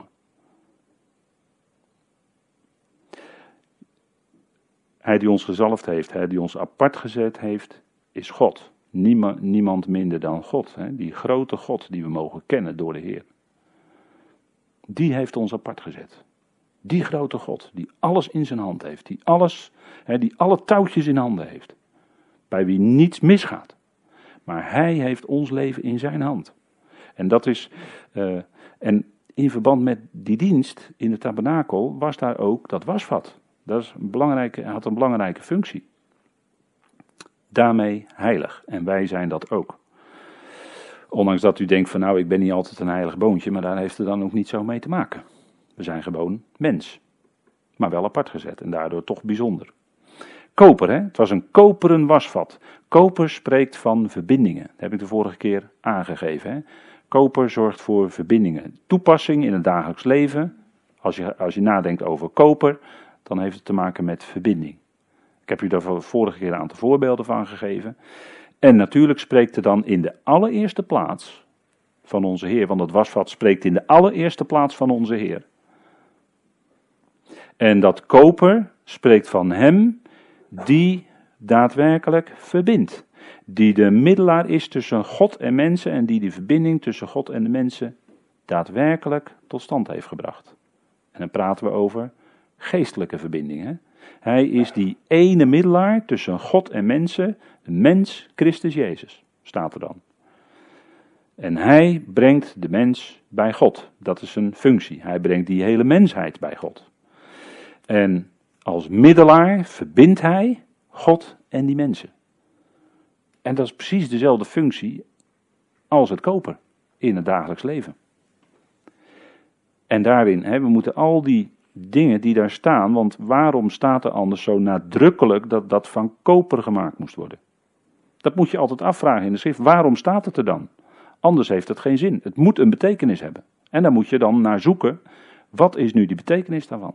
Hij die ons gezalfd heeft, hij die ons apart gezet heeft, is God. Niemand, niemand minder dan God. Hè? Die grote God die we mogen kennen door de Heer. Die heeft ons apart gezet. Die grote God, die alles in zijn hand heeft, die alles, hè, die alle touwtjes in handen heeft. Bij wie niets misgaat. Maar hij heeft ons leven in zijn hand. En dat is, uh, en in verband met die dienst in de tabernakel was daar ook dat wasvat. Dat is een belangrijke, had een belangrijke functie. Daarmee heilig. En wij zijn dat ook. Ondanks dat u denkt van nou ik ben niet altijd een heilig boontje, maar daar heeft het dan ook niet zo mee te maken. We zijn gewoon mens. Maar wel apart gezet en daardoor toch bijzonder. Koper, hè? Het was een koperen wasvat. Koper spreekt van verbindingen. Dat heb ik de vorige keer aangegeven. Hè? Koper zorgt voor verbindingen. Toepassing in het dagelijks leven. Als je, als je nadenkt over koper, dan heeft het te maken met verbinding. Ik heb u daar de vorige keer een aantal voorbeelden van gegeven. En natuurlijk spreekt er dan in de allereerste plaats van onze Heer. Want het wasvat spreekt in de allereerste plaats van onze Heer. En dat koper spreekt van hem die daadwerkelijk verbindt. Die de middelaar is tussen God en mensen en die die verbinding tussen God en de mensen daadwerkelijk tot stand heeft gebracht. En dan praten we over geestelijke verbindingen. Hij is die ene middelaar tussen God en mensen, de mens Christus Jezus, staat er dan. En hij brengt de mens bij God. Dat is een functie. Hij brengt die hele mensheid bij God. En als middelaar verbindt hij God en die mensen. En dat is precies dezelfde functie als het koper in het dagelijks leven. En daarin, hè, we moeten al die dingen die daar staan, want waarom staat er anders zo nadrukkelijk dat dat van koper gemaakt moest worden? Dat moet je altijd afvragen in de schrift. Waarom staat het er dan? Anders heeft het geen zin. Het moet een betekenis hebben. En daar moet je dan naar zoeken. Wat is nu die betekenis daarvan?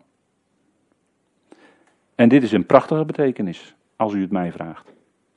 En dit is een prachtige betekenis, als u het mij vraagt.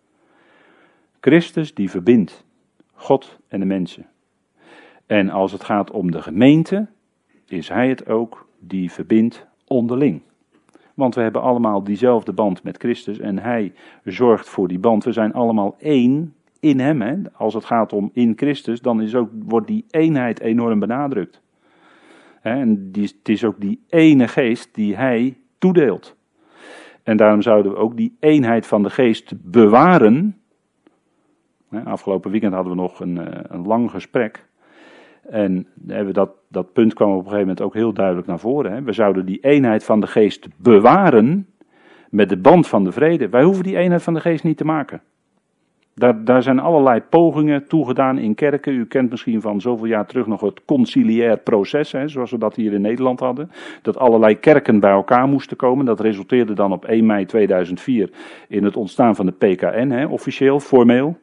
Christus die verbindt God en de mensen. En als het gaat om de gemeente, is hij het ook die verbindt onderling. Want we hebben allemaal diezelfde band met Christus en hij zorgt voor die band. We zijn allemaal één in hem. Hè? Als het gaat om in Christus, dan is ook, wordt die eenheid enorm benadrukt. Hè? En die, het is ook die ene geest die hij toedeelt. En daarom zouden we ook die eenheid van de geest bewaren. Hè? Afgelopen weekend hadden we nog een, een lang gesprek. En dat, dat punt kwam op een gegeven moment ook heel duidelijk naar voren. Hè. We zouden die eenheid van de geest bewaren met de band van de vrede. Wij hoeven die eenheid van de geest niet te maken. Daar, daar zijn allerlei pogingen toegedaan in kerken. U kent misschien van zoveel jaar terug nog het conciliair proces, hè, zoals we dat hier in Nederland hadden. Dat allerlei kerken bij elkaar moesten komen. Dat resulteerde dan op één mei tweeduizend vier in het ontstaan van de P K N, hè, officieel, formeel.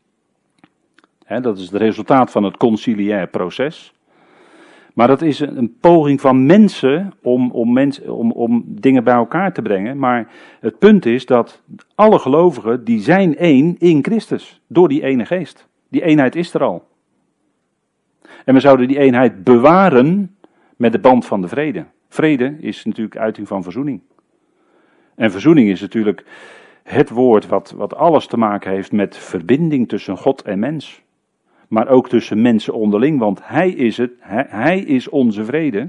He, dat is het resultaat van het conciliair proces. Maar dat is een, een poging van mensen om, om, mens, om, om dingen bij elkaar te brengen. Maar het punt is dat alle gelovigen, die zijn één in Christus. Door die ene geest. Die eenheid is er al. En we zouden die eenheid bewaren met de band van de vrede. Vrede is natuurlijk uiting van verzoening. En verzoening is natuurlijk het woord wat, wat alles te maken heeft met verbinding tussen God en mens. Maar ook tussen mensen onderling, want hij is het, hij, hij is onze vrede.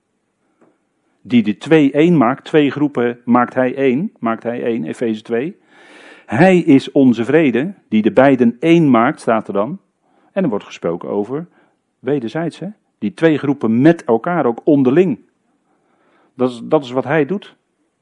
Die de twee één maakt, twee groepen maakt hij één, maakt hij één, Efeze twee. Hij is onze vrede, die de beiden één maakt, staat er dan. En er wordt gesproken over wederzijds, hè? Die twee groepen met elkaar, ook onderling. Dat is, dat is wat hij doet.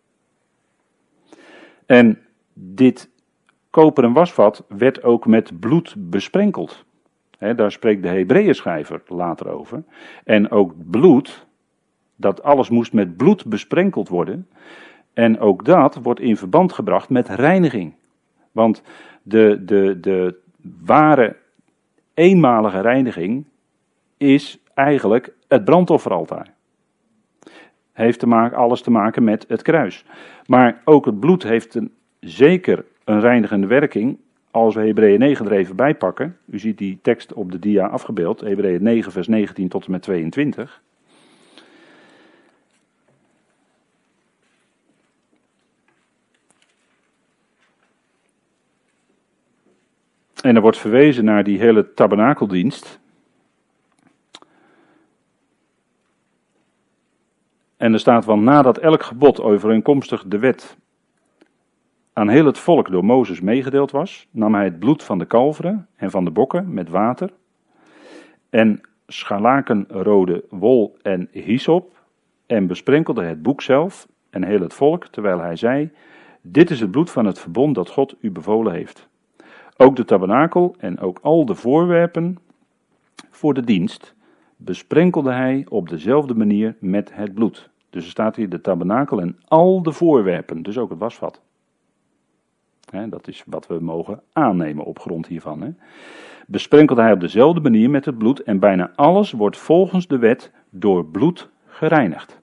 En dit koperen wasvat werd ook met bloed besprenkeld. He, daar spreekt de Hebreeënschrijver later over. En ook bloed, dat alles moest met bloed besprenkeld worden. En ook dat wordt in verband gebracht met reiniging. Want de, de, de ware eenmalige reiniging is eigenlijk het brandofferaltaar. Heeft te maken, alles te maken met het kruis. Maar ook het bloed heeft een, zeker een reinigende werking. Als we Hebreeën negen er even bij pakken. U ziet die tekst op de dia afgebeeld. Hebreeën negen vers negentien tot en met tweeëntwintig. En er wordt verwezen naar die hele tabernakeldienst. En er staat van, nadat elk gebod overeenkomstig de wet aan heel het volk door Mozes meegedeeld was, nam hij het bloed van de kalveren en van de bokken met water en scharlakenrode wol en hyssop en besprenkelde het boek zelf en heel het volk, terwijl hij zei, dit is het bloed van het verbond dat God u bevolen heeft. Ook de tabernakel en ook al de voorwerpen voor de dienst besprenkelde hij op dezelfde manier met het bloed. Dus er staat hier de tabernakel en al de voorwerpen, dus ook het wasvat. He, dat is wat we mogen aannemen op grond hiervan. He. Besprenkelde hij op dezelfde manier met het bloed en bijna alles wordt volgens de wet door bloed gereinigd.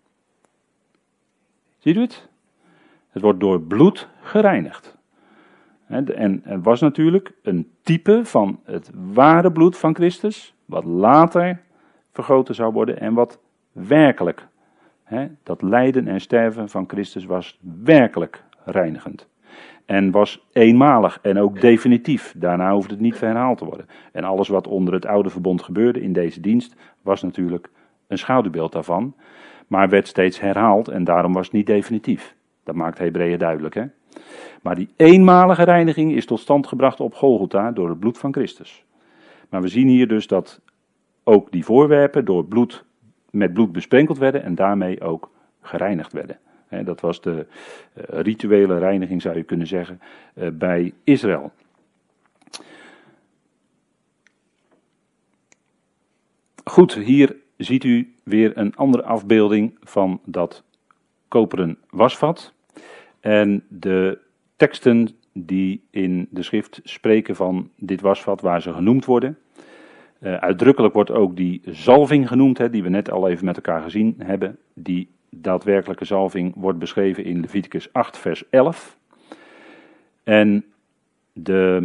Ziet u het? Het wordt door bloed gereinigd. He, en het was natuurlijk een type van het ware bloed van Christus, wat later vergoten zou worden en wat werkelijk, he, dat lijden en sterven van Christus was werkelijk reinigend. En was eenmalig en ook definitief. Daarna hoefde het niet herhaald te worden. En alles wat onder het oude verbond gebeurde in deze dienst was natuurlijk een schaduwbeeld daarvan. Maar werd steeds herhaald en daarom was het niet definitief. Dat maakt Hebreeën duidelijk. Hè? Maar die eenmalige reiniging is tot stand gebracht op Golgotha door het bloed van Christus. Maar we zien hier dus dat ook die voorwerpen door bloed, met bloed besprenkeld werden en daarmee ook gereinigd werden. He, dat was de uh, rituele reiniging, zou je kunnen zeggen, uh, bij Israël. Goed, hier ziet u weer een andere afbeelding van dat koperen wasvat. En de teksten die in de schrift spreken van dit wasvat, waar ze genoemd worden. Uh, uitdrukkelijk wordt ook die zalving genoemd, hè, die we net al even met elkaar gezien hebben. Die daadwerkelijke zalving wordt beschreven in Leviticus acht vers elf. En de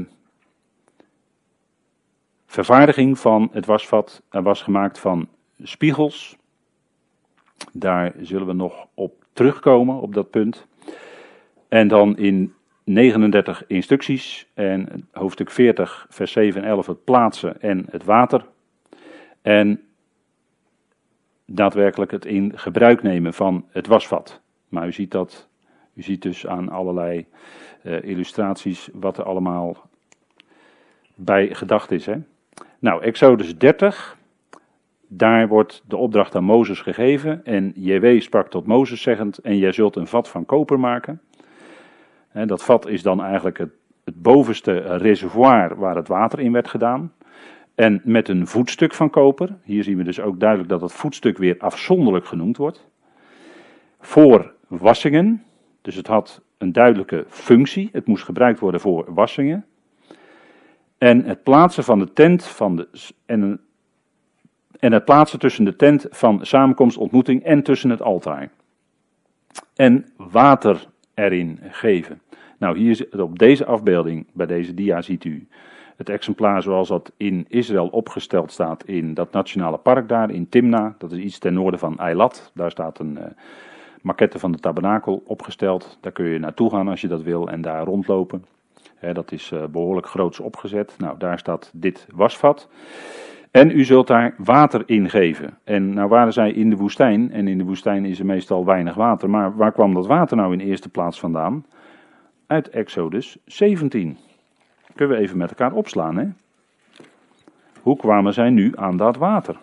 vervaardiging van het wasvat was gemaakt van spiegels. Daar zullen we nog op terugkomen, op dat punt. En dan in negenendertig instructies en hoofdstuk veertig, vers zeven en elf het plaatsen en het water. En daadwerkelijk het in gebruik nemen van het wasvat. Maar u ziet dat, u ziet dus aan allerlei uh, illustraties wat er allemaal bij gedacht is. Hè? Nou, Exodus dertig, daar wordt de opdracht aan Mozes gegeven. En J W sprak tot Mozes zeggend, en jij zult een vat van koper maken. En dat vat is dan eigenlijk het, het bovenste reservoir waar het water in werd gedaan. En met een voetstuk van koper. Hier zien we dus ook duidelijk dat het voetstuk weer afzonderlijk genoemd wordt. Voor wassingen. Dus het had een duidelijke functie. Het moest gebruikt worden voor wassingen. En het plaatsen van de tent van de, en, en het plaatsen tussen de tent van samenkomst, ontmoeting en tussen het altaar. En water erin geven. Nou, hier op deze afbeelding, bij deze dia, ziet u het exemplaar zoals dat in Israël opgesteld staat in dat nationale park daar, in Timna. Dat is iets ten noorden van Eilat. Daar staat een uh, maquette van de tabernakel opgesteld. Daar kun je naartoe gaan als je dat wil en daar rondlopen. He, dat is uh, behoorlijk groots opgezet. Nou, daar staat dit wasvat. En u zult daar water in geven. En nou waren zij in de woestijn, en in de woestijn is er meestal weinig water. Maar waar kwam dat water nou in de eerste plaats vandaan? Uit Exodus zeventien. Kunnen we even met elkaar opslaan, hè? Hoe kwamen zij nu aan dat water?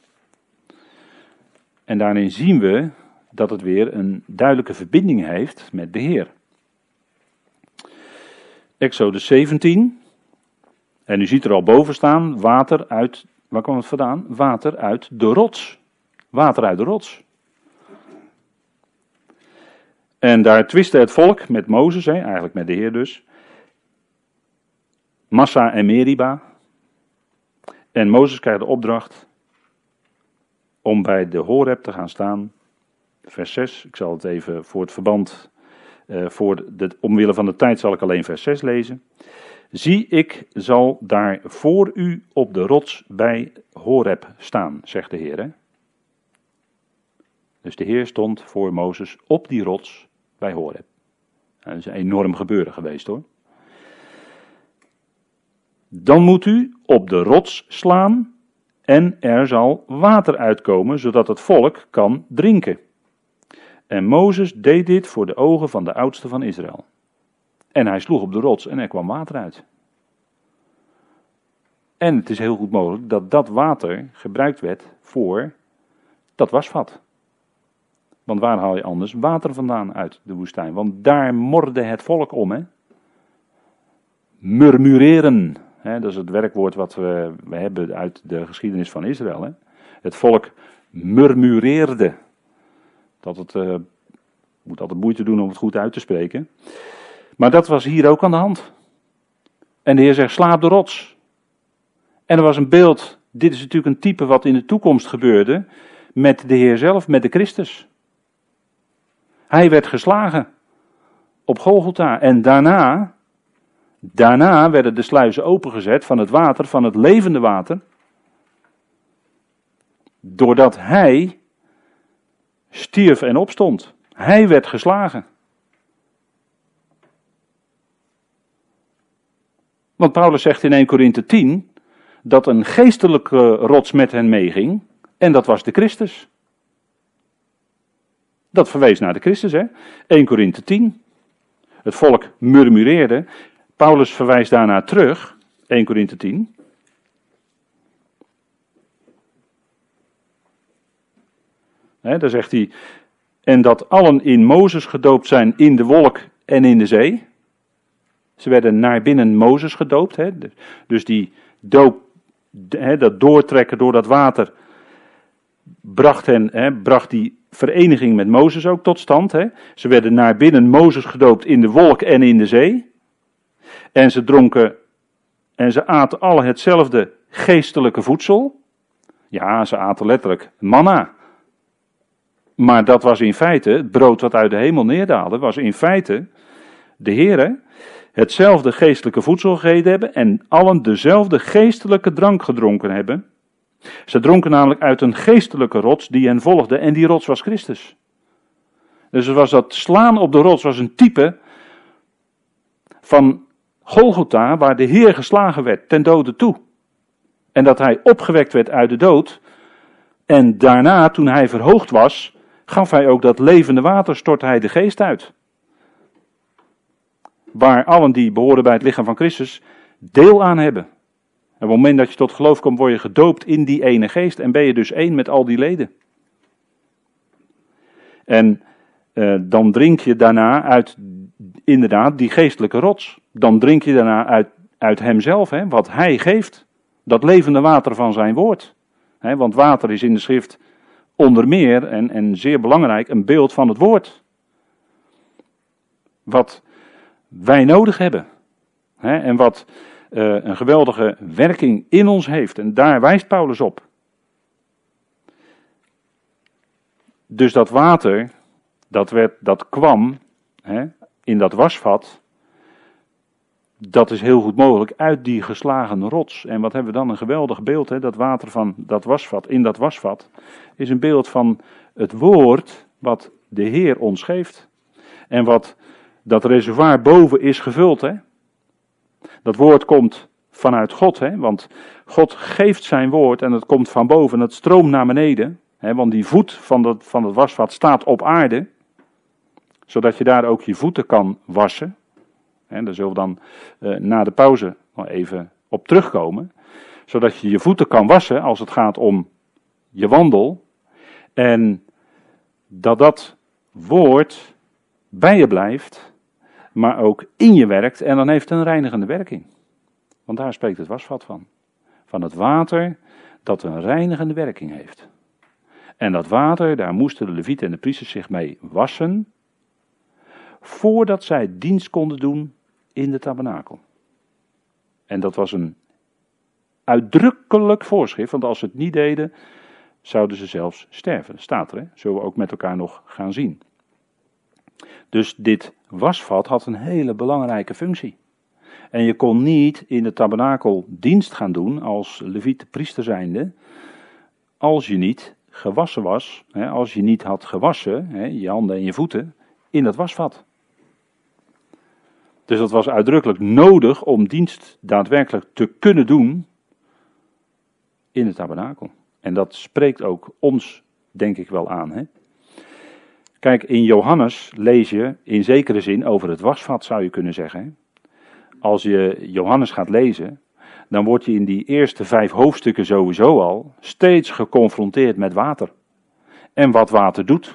En daarin zien we dat het weer een duidelijke verbinding heeft met de Heer. Exodus zeventien. En u ziet er al boven staan, water uit, waar kwam het vandaan? Water uit de rots. Water uit de rots. En daar twistte het volk met Mozes, hè, eigenlijk met de Heer dus. Massa en Meriba. En Mozes krijgt de opdracht om bij de Horeb te gaan staan. Vers zes, ik zal het even voor het verband, uh, voor de, omwille van de tijd zal ik alleen vers zes lezen. Zie, ik zal daar voor u op de rots bij Horeb staan, zegt de Heer. Hè? Dus de Heer stond voor Mozes op die rots bij Horeb. Dat is een enorm gebeuren geweest hoor. Dan moet u op de rots slaan en er zal water uitkomen, zodat het volk kan drinken. En Mozes deed dit voor de ogen van de oudste van Israël. En hij sloeg op de rots en er kwam water uit. En het is heel goed mogelijk dat dat water gebruikt werd voor dat wasvat. Want waar haal je anders water vandaan uit de woestijn? Want daar morde het volk om, hè? Murmureren. Hè, dat is het werkwoord wat we, we hebben uit de geschiedenis van Israël. Hè? Het volk murmureerde. Dat het, uh, moet altijd moeite doen om het goed uit te spreken. Maar dat was hier ook aan de hand. En de Heer zegt, sla op de rots. En er was een beeld, dit is natuurlijk een type wat in de toekomst gebeurde, met de Heer zelf, met de Christus. Hij werd geslagen op Golgotha en daarna... Daarna werden de sluizen opengezet van het water, van het levende water. Doordat hij stierf en opstond. Hij werd geslagen. Want Paulus zegt in eerste Korinthe tien dat een geestelijke rots met hen meeging. En dat was de Christus. Dat verwees naar de Christus, hè? eerste Korinthe tien. Het volk murmureerde. Paulus verwijst daarna terug, eerste Korinthe tien. He, daar zegt hij, en dat allen in Mozes gedoopt zijn in de wolk en in de zee. Ze werden naar binnen Mozes gedoopt. He. Dus die doop, he, dat doortrekken door dat water, bracht, hen, hè, bracht die vereniging met Mozes ook tot stand. Hè. Ze werden naar binnen Mozes gedoopt in de wolk en in de zee. En ze dronken en ze aten alle hetzelfde geestelijke voedsel. Ja, ze aten letterlijk manna. Maar dat was in feite, het brood wat uit de hemel neerdaalde, was in feite de Heere hetzelfde geestelijke voedsel gegeten hebben en allen dezelfde geestelijke drank gedronken hebben. Ze dronken namelijk uit een geestelijke rots die hen volgde en die rots was Christus. Dus het was dat slaan op de rots was een type van Golgotha waar de Heer geslagen werd ten dode toe. En dat hij opgewekt werd uit de dood en daarna toen hij verhoogd was, gaf hij ook dat levende water, stortte hij de geest uit. Waar allen die behoren bij het lichaam van Christus deel aan hebben. En op het moment dat je tot geloof komt, word je gedoopt in die ene geest en ben je dus één met al die leden. En uh, dan drink je daarna uit, inderdaad, die geestelijke rots. Dan drink je daarna uit, uit hemzelf, hè, wat hij geeft. Dat levende water van zijn woord. Hè, want water is in de schrift onder meer, en, en zeer belangrijk, een beeld van het woord. Wat wij nodig hebben. Hè, en wat uh, een geweldige werking in ons heeft. En daar wijst Paulus op. Dus dat water, dat, werd, dat kwam hè, in dat wasvat. Dat is heel goed mogelijk uit die geslagen rots. En wat hebben we dan? Een geweldig beeld. Hè? Dat water van dat wasvat, in dat wasvat, is een beeld van het woord wat de Heer ons geeft. En wat dat reservoir boven is gevuld. Hè? Dat woord komt vanuit God. Hè? Want God geeft zijn woord en het komt van boven en het stroomt naar beneden. Hè? Want die voet van dat, van het wasvat staat op aarde. Zodat je daar ook je voeten kan wassen. En daar zullen we dan uh, na de pauze nog even op terugkomen. Zodat je je voeten kan wassen als het gaat om je wandel. En dat dat woord bij je blijft, maar ook in je werkt. En dan heeft het een reinigende werking. Want daar spreekt het wasvat van. Van het water dat een reinigende werking heeft. En dat water, daar moesten de levieten en de priesters zich mee wassen. Voordat zij dienst konden doen in de tabernakel. En dat was een uitdrukkelijk voorschrift, want als ze het niet deden, zouden ze zelfs sterven. Dat staat er, hè? Zullen we ook met elkaar nog gaan zien. Dus dit wasvat had een hele belangrijke functie. En je kon niet in de tabernakel dienst gaan doen als leviete priester zijnde, als je niet gewassen was, hè, als je niet had gewassen, hè, je handen en je voeten, in dat wasvat. Dus dat was uitdrukkelijk nodig om dienst daadwerkelijk te kunnen doen in de tabernakel. En dat spreekt ook ons, denk ik wel, aan. Hè? Kijk, in Johannes lees je in zekere zin over het wasvat, zou je kunnen zeggen. Hè? Als je Johannes gaat lezen, dan word je in die eerste vijf hoofdstukken sowieso al steeds geconfronteerd met water. En wat water doet.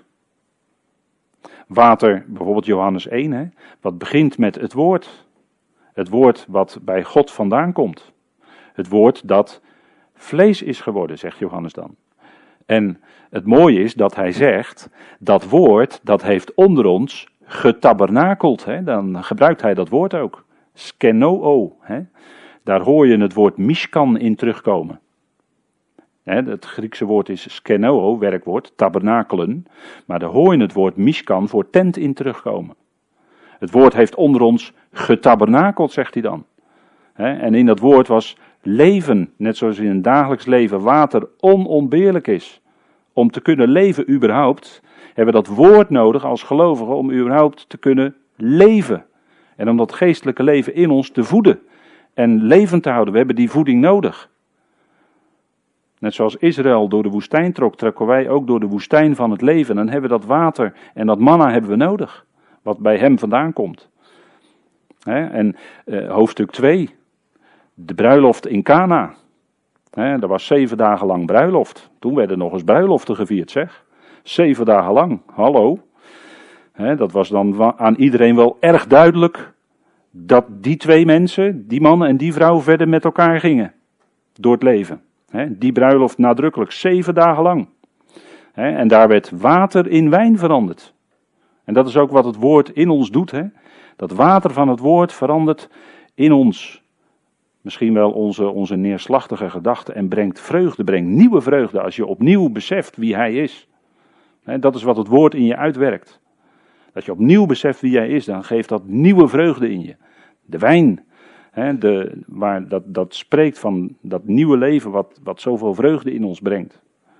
Water, bijvoorbeeld Johannes één, hè, wat begint met het woord. Het woord wat bij God vandaan komt. Het woord dat vlees is geworden, zegt Johannes dan. En het mooie is dat hij zegt, dat woord, dat heeft onder ons getabernakeld. Hè, dan gebruikt hij dat woord ook. Skenoo. Hè. Daar hoor je het woord mishkan in terugkomen. Het Griekse woord is skenoo, werkwoord, tabernakelen. Maar daar hoor je het woord mishkan voor tent in terugkomen. Het woord heeft onder ons getabernakeld, zegt hij dan. En in dat woord was leven, net zoals in een dagelijks leven water onontbeerlijk is. Om te kunnen leven überhaupt, hebben we dat woord nodig als gelovigen om überhaupt te kunnen leven. En om dat geestelijke leven in ons te voeden en levend te houden. We hebben die voeding nodig. Net zoals Israël door de woestijn trok, trekken wij ook door de woestijn van het leven. Dan hebben we dat water en dat manna hebben we nodig. Wat bij hem vandaan komt. He, en uh, hoofdstuk twee. De bruiloft in Kana. He, er was zeven dagen lang bruiloft. Toen werden nog eens bruiloften gevierd, zeg. Zeven dagen lang, hallo. He, dat was dan aan iedereen wel erg duidelijk. Dat die twee mensen, die man en die vrouw, verder met elkaar gingen. Door het leven. He, die bruiloft nadrukkelijk, zeven dagen lang. Hè, en daar werd water in wijn veranderd. En dat is ook wat het woord in ons doet. Hè? Dat water van het woord verandert in ons. Misschien wel onze, onze neerslachtige gedachten en brengt vreugde, brengt nieuwe vreugde als je opnieuw beseft wie hij is. Hè, dat is wat het woord in je uitwerkt. Dat je opnieuw beseft wie hij is, dan geeft dat nieuwe vreugde in je. De wijn, hè, de, waar dat, dat spreekt van dat nieuwe leven wat, wat zoveel vreugde in ons brengt.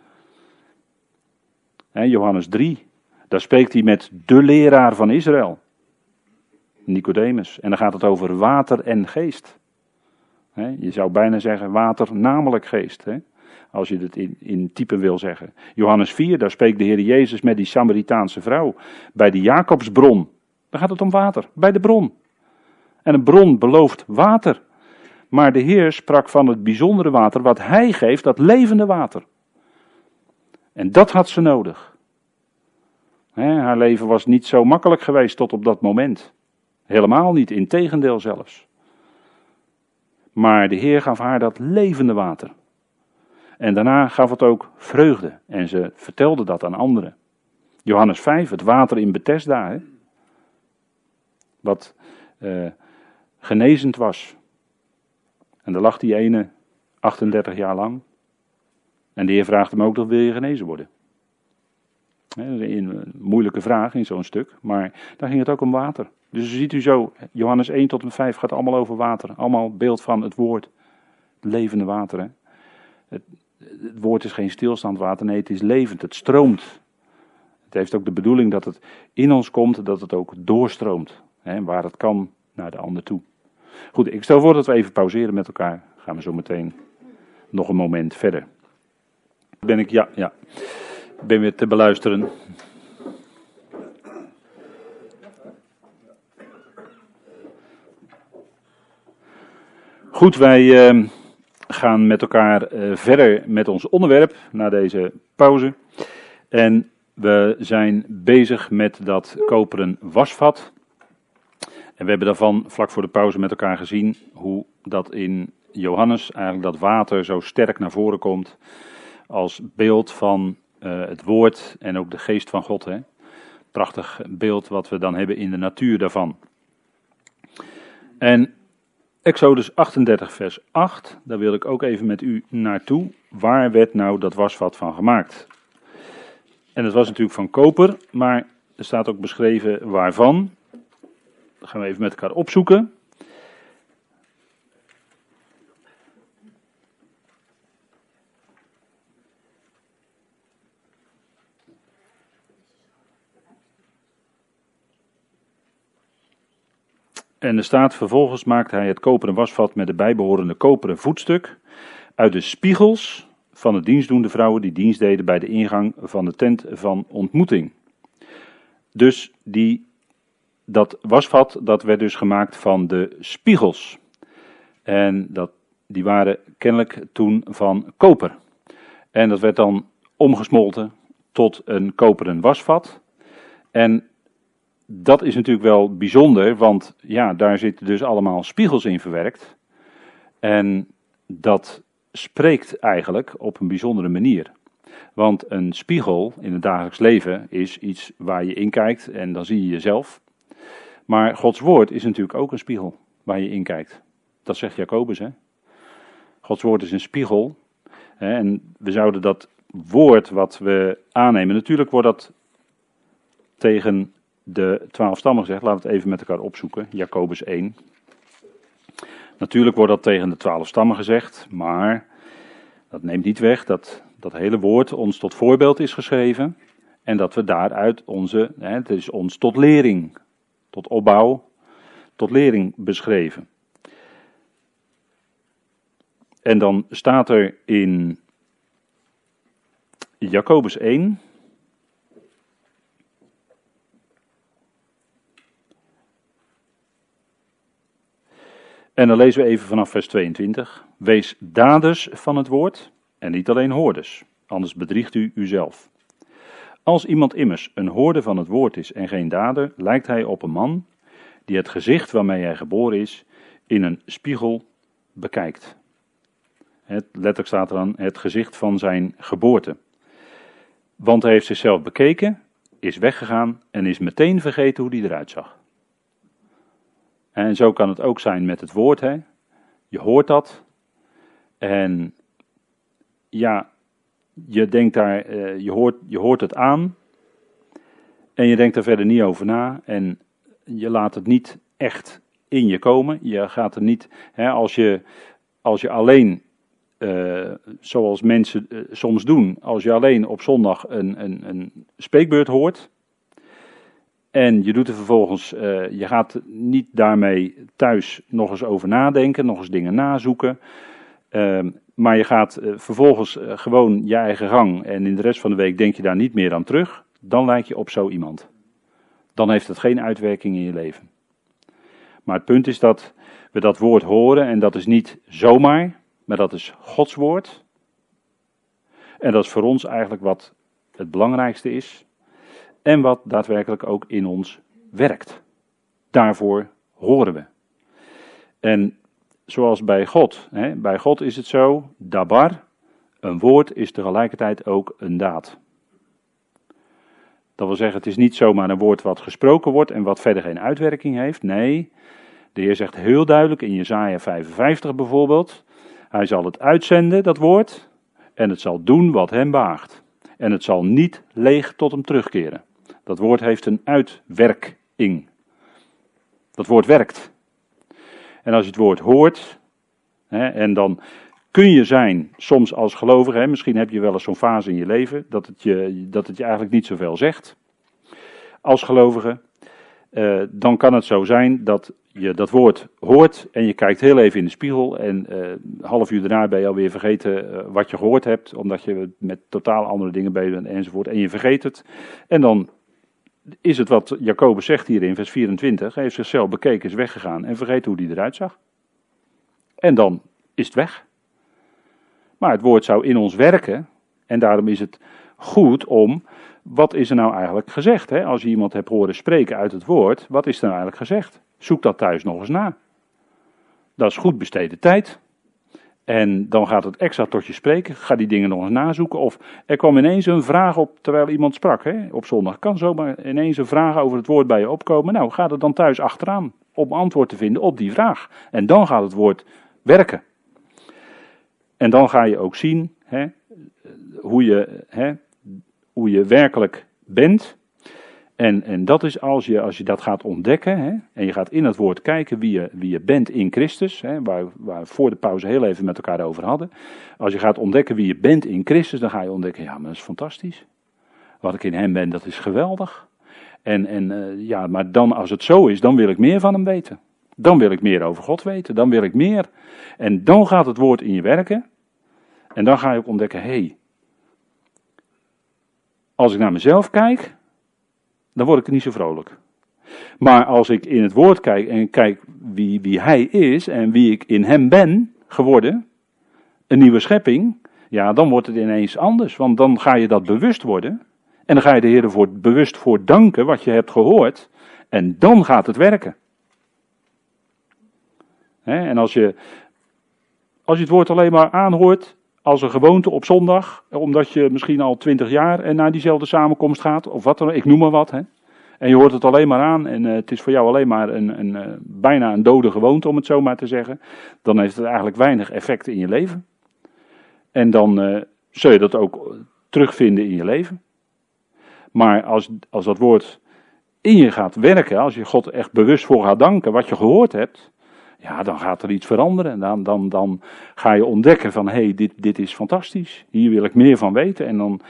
Hè, Johannes drie, daar spreekt hij met de leraar van Israël, Nicodemus. En dan gaat het over water en geest. Hè, je zou bijna zeggen water namelijk geest, hè, als je het in, in type wil zeggen. Johannes vier, daar spreekt de Heer Jezus met die Samaritaanse vrouw bij de Jacobsbron. Dan gaat het om water, bij de bron. En een bron belooft water. Maar de Heer sprak van het bijzondere water wat hij geeft, dat levende water. En dat had ze nodig. Hè, haar leven was niet zo makkelijk geweest tot op dat moment. Helemaal niet, integendeel zelfs. Maar de Heer gaf haar dat levende water. En daarna gaf het ook vreugde. En ze vertelde dat aan anderen. Johannes vijf, het water in Bethesda. Hè? Wat uh, genezend was. En daar lag die ene achtendertig jaar lang. En de Heer vraagt hem ook, dat wil je genezen worden? Hè, dat is een moeilijke vraag in zo'n stuk. Maar daar ging het ook om water. Dus ziet u zo, Johannes één tot en met vijf gaat allemaal over water. Allemaal beeld van het woord. Het levende water. Hè? Het, het woord is geen stilstaand water, nee, het is levend, het stroomt. Het heeft ook de bedoeling dat het in ons komt, dat het ook doorstroomt. Hè, waar het kan, naar de ander toe. Goed, ik stel voor dat we even pauzeren met elkaar. Gaan we zo meteen nog een moment verder. Ben ik, ja, ja. Ik ben weer te beluisteren. Goed, wij uh, gaan met elkaar uh, verder met ons onderwerp na deze pauze. En we zijn bezig met dat koperen wasvat. En we hebben daarvan vlak voor de pauze met elkaar gezien hoe dat in Johannes eigenlijk dat water zo sterk naar voren komt. Als beeld van uh, het woord en ook de geest van God. Hè? Prachtig beeld wat we dan hebben in de natuur daarvan. En Exodus achtendertig vers acht, daar wil ik ook even met u naartoe. Waar werd nou dat wasvat van gemaakt? En het was natuurlijk van koper, maar er staat ook beschreven waarvan. Dat gaan we even met elkaar opzoeken. En er staat, vervolgens maakte hij het koperen wasvat met de bijbehorende koperen voetstuk uit de spiegels van de dienstdoende vrouwen die dienst deden bij de ingang van de tent van ontmoeting. Dus die, dat wasvat, dat werd dus gemaakt van de spiegels. En dat, die waren kennelijk toen van koper. En dat werd dan omgesmolten tot een koperen wasvat. En dat is natuurlijk wel bijzonder, want ja, daar zitten dus allemaal spiegels in verwerkt. En dat spreekt eigenlijk op een bijzondere manier. Want een spiegel in het dagelijks leven is iets waar je in kijkt en dan zie je jezelf. Maar Gods woord is natuurlijk ook een spiegel waar je in kijkt. Dat zegt Jacobus, hè. Gods woord is een spiegel. Hè, en we zouden dat woord wat we aannemen, natuurlijk wordt dat tegen de twaalf stammen gezegd. Laten we het even met elkaar opzoeken. Jacobus één. Natuurlijk wordt dat tegen de twaalf stammen gezegd, maar dat neemt niet weg dat dat hele woord ons tot voorbeeld is geschreven en dat we daaruit onze, hè, het is ons tot lering, tot opbouw, tot lering beschreven. En dan staat er in Jacobus één, en dan lezen we even vanaf vers tweeëntwintig. Wees daders van het woord en niet alleen hoorders, anders bedriegt u uzelf. Als iemand immers een hoorder van het woord is en geen dader, lijkt hij op een man die het gezicht waarmee hij geboren is in een spiegel bekijkt. Het, letterlijk staat er dan het gezicht van zijn geboorte. Want hij heeft zichzelf bekeken, is weggegaan en is meteen vergeten hoe hij eruit zag. En zo kan het ook zijn met het woord. Hè? Je hoort dat. En ja, je denkt daar, uh, je, hoort, je hoort het aan. En je denkt er verder niet over na. En je laat het niet echt in je komen. Je gaat er niet, hè, als je, als je alleen, uh, zoals mensen uh, soms doen, als je alleen op zondag een, een, een spreekbeurt hoort. En je doet er vervolgens, uh, je gaat niet daarmee thuis nog eens over nadenken, nog eens dingen nazoeken. Uh, maar je gaat uh, vervolgens uh, gewoon je eigen gang en in de rest van de week denk je daar niet meer aan terug. Dan lijk je op zo iemand. Dan heeft het geen uitwerking in je leven. Maar het punt is dat we dat woord horen en dat is niet zomaar, maar dat is Gods woord. En dat is voor ons eigenlijk wat het belangrijkste is. En wat daadwerkelijk ook in ons werkt. Daarvoor horen we. En zoals bij God, hè, bij God is het zo, dabar, een woord is tegelijkertijd ook een daad. Dat wil zeggen, het is niet zomaar een woord wat gesproken wordt en wat verder geen uitwerking heeft. Nee, de Heer zegt heel duidelijk in Jesaja vijfenvijftig bijvoorbeeld, hij zal het uitzenden, dat woord, en het zal doen wat hem behaagt. En het zal niet leeg tot hem terugkeren. Dat woord heeft een uitwerking. Dat woord werkt. En als je het woord hoort, hè, en dan kun je zijn, soms als gelovige, hè, misschien heb je wel eens zo'n fase in je leven, dat het je, dat het je eigenlijk niet zoveel zegt. Als gelovige, uh, dan kan het zo zijn dat je dat woord hoort en je kijkt heel even in de spiegel en uh, een half uur daarna ben je alweer vergeten uh, wat je gehoord hebt, omdat je met totaal andere dingen bezig bent enzovoort, en je vergeet het. En dan is het wat Jacobus zegt hier in vers vierentwintig, hij heeft zichzelf bekeken, is weggegaan en vergeten hoe hij eruit zag. En dan is het weg. Maar het woord zou in ons werken en daarom is het goed om, wat is er nou eigenlijk gezegd? Hè? Als je iemand hebt horen spreken uit het woord, wat is er nou eigenlijk gezegd? Zoek dat thuis nog eens na. Dat is goed besteden tijd. En dan gaat het extra tot je spreken. Ga die dingen nog eens nazoeken. Of er kwam ineens een vraag op terwijl iemand sprak. Hè? Op zondag kan zomaar ineens een vraag over het woord bij je opkomen. Nou, ga er dan thuis achteraan om antwoord te vinden op die vraag. En dan gaat het woord werken. En dan ga je ook zien hè, hoe, je, hè, hoe je werkelijk bent. En, en dat is als je, als je dat gaat ontdekken, hè, en je gaat in het woord kijken wie je, wie je bent in Christus, hè, waar, waar we voor de pauze heel even met elkaar over hadden. Als je gaat ontdekken wie je bent in Christus, dan ga je ontdekken, ja, maar dat is fantastisch. Wat ik in hem ben, dat is geweldig. En, en uh, ja, maar dan als het zo is, dan wil ik meer van hem weten. Dan wil ik meer over God weten, dan wil ik meer. En dan gaat het woord in je werken. En dan ga je ook ontdekken, hé, hey, als ik naar mezelf kijk, dan word ik niet zo vrolijk. Maar als ik in het woord kijk en kijk wie, wie hij is en wie ik in hem ben geworden, een nieuwe schepping, ja, dan wordt het ineens anders. Want dan ga je dat bewust worden en dan ga je de Heer ervoor bewust voor danken wat je hebt gehoord en dan gaat het werken. He, en als je, als je het woord alleen maar aanhoort als een gewoonte op zondag, omdat je misschien al twintig jaar naar diezelfde samenkomst gaat, of wat dan, ik noem maar wat, hè. En je hoort het alleen maar aan en uh, het is voor jou alleen maar een, een, uh, bijna een dode gewoonte, om het zo maar te zeggen, dan heeft het eigenlijk weinig effect in je leven. En dan uh, zul je dat ook terugvinden in je leven. Maar als, als dat woord in je gaat werken, als je God echt bewust voor gaat danken wat je gehoord hebt, ja, dan gaat er iets veranderen. Dan, dan, dan ga je ontdekken van, hé, hey, dit, dit is fantastisch. Hier wil ik meer van weten. En dan,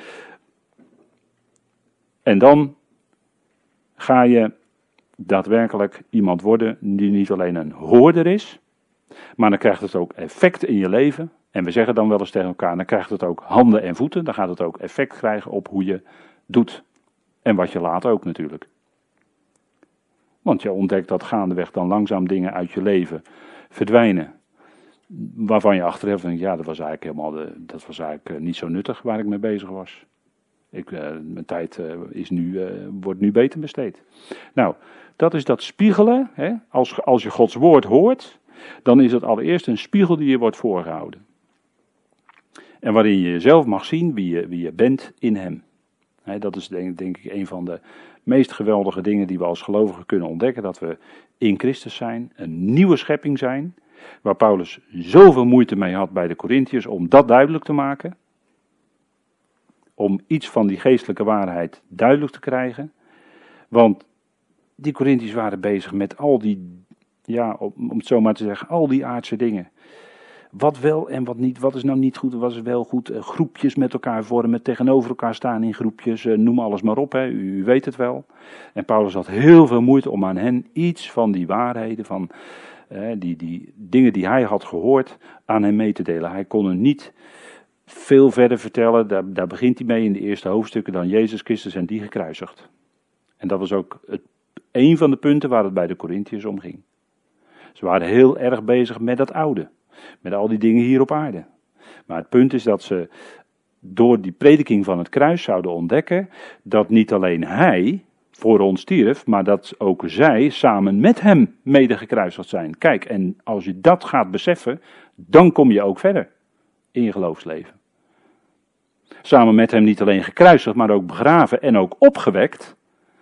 en dan ga je daadwerkelijk iemand worden die niet alleen een hoorder is, maar dan krijgt het ook effect in je leven. En we zeggen dan wel eens tegen elkaar, dan krijgt het ook handen en voeten. Dan gaat het ook effect krijgen op hoe je doet. En wat je laat ook natuurlijk. Want je ontdekt dat gaandeweg dan langzaam dingen uit je leven verdwijnen. Waarvan je achteraf denkt, ja, dat was eigenlijk helemaal de, dat was eigenlijk niet zo nuttig waar ik mee bezig was. Ik, uh, mijn tijd uh, is nu, uh, wordt nu beter besteed. Nou, dat is dat spiegelen. Hè? Als, als je Gods woord hoort, dan is het allereerst een spiegel die je wordt voorgehouden. En waarin je jezelf mag zien wie je, wie je bent in hem. He, dat is denk, denk ik een van de meest geweldige dingen die we als gelovigen kunnen ontdekken. Dat we in Christus zijn, een nieuwe schepping zijn. Waar Paulus zoveel moeite mee had bij de Korintiërs om dat duidelijk te maken. Om iets van die geestelijke waarheid duidelijk te krijgen. Want die Korintiërs waren bezig met al die, ja, om het zo maar te zeggen, al die aardse dingen. Wat wel en wat niet, wat is nou niet goed en wat is wel goed. Uh, groepjes met elkaar vormen, tegenover elkaar staan in groepjes, uh, noem alles maar op, hè. U, u weet het wel. En Paulus had heel veel moeite om aan hen iets van die waarheden, van uh, die, die dingen die hij had gehoord, aan hen mee te delen. Hij kon er niet veel verder vertellen, daar, daar begint hij mee in de eerste hoofdstukken, dan Jezus Christus en die gekruisigd. En dat was ook het, een van de punten waar het bij de Korintiërs om ging. Ze waren heel erg bezig met dat oude. Met al die dingen hier op aarde. Maar het punt is dat ze door die prediking van het kruis zouden ontdekken dat niet alleen hij voor ons stierf, maar dat ook zij samen met hem mede gekruisigd zijn. Kijk, en als je dat gaat beseffen, dan kom je ook verder in je geloofsleven. Samen met hem niet alleen gekruisigd, maar ook begraven en ook opgewekt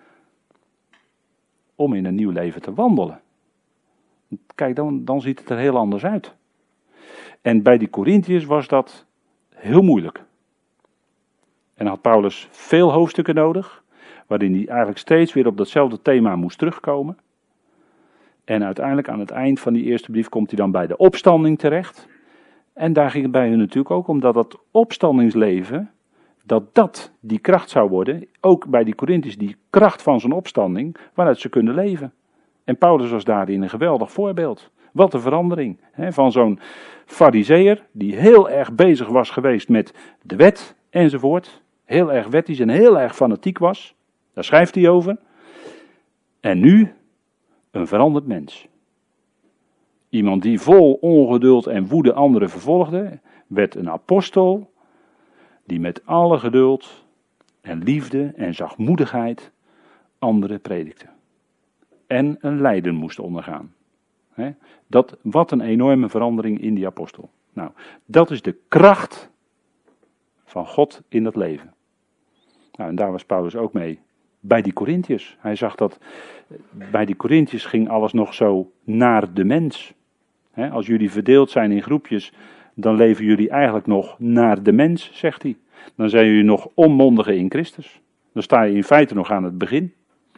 om in een nieuw leven te wandelen. Kijk, dan, dan ziet het er heel anders uit. En bij die Korintiërs was dat heel moeilijk. En had Paulus veel hoofdstukken nodig, waarin hij eigenlijk steeds weer op datzelfde thema moest terugkomen. En uiteindelijk aan het eind van die eerste brief komt hij dan bij de opstanding terecht. En daar ging het bij hun natuurlijk ook om dat dat opstandingsleven, dat dat die kracht zou worden, ook bij die Korintiërs die kracht van zijn opstanding, waaruit ze kunnen leven. En Paulus was daarin een geweldig voorbeeld. Wat een verandering. Hè, van zo'n farizeeër die heel erg bezig was geweest met de wet enzovoort. Heel erg wettisch en heel erg fanatiek was. Daar schrijft hij over. En nu een veranderd mens. Iemand die vol ongeduld en woede anderen vervolgde, werd een apostel die met alle geduld en liefde en zachtmoedigheid anderen predikte. En een lijden moest ondergaan. He, dat, wat een enorme verandering in die apostel. Nou, dat is de kracht van God in het leven. Nou, en daar was Paulus ook mee bij die Korintiërs. Hij zag dat bij die Korintiërs ging alles nog zo naar de mens. He, als jullie verdeeld zijn in groepjes, dan leven jullie eigenlijk nog naar de mens, zegt hij. Dan zijn jullie nog onmondigen in Christus. Dan sta je in feite nog aan het begin.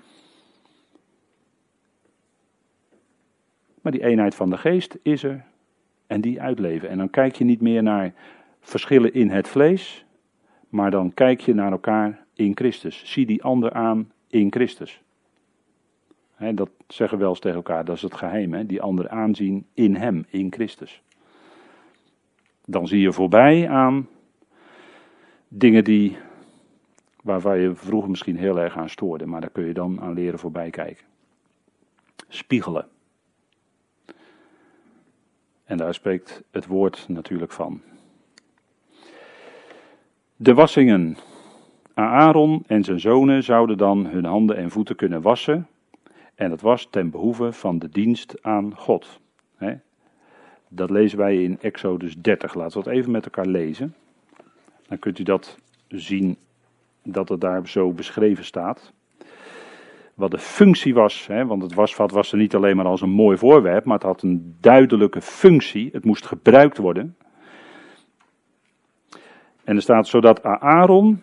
Maar die eenheid van de geest is er en die uitleven. En dan kijk je niet meer naar verschillen in het vlees, maar dan kijk je naar elkaar in Christus. Zie die ander aan in Christus. He, dat zeggen we wel eens tegen elkaar, dat is het geheim. He? Die ander aanzien in hem, in Christus. Dan zie je voorbij aan dingen die, waarvan je vroeger misschien heel erg aan stoorde, maar daar kun je dan aan leren voorbij kijken. Spiegelen. En daar spreekt het woord natuurlijk van. De wassingen. Aaron en zijn zonen zouden dan hun handen en voeten kunnen wassen. En dat was ten behoeve van de dienst aan God. He? Dat lezen wij in Exodus dertig. Laten we dat even met elkaar lezen. Dan kunt u dat zien dat het daar zo beschreven staat. Wat de functie was, hè, want het wasvat was er niet alleen maar als een mooi voorwerp, maar het had een duidelijke functie. Het moest gebruikt worden. En er staat zodat Aaron,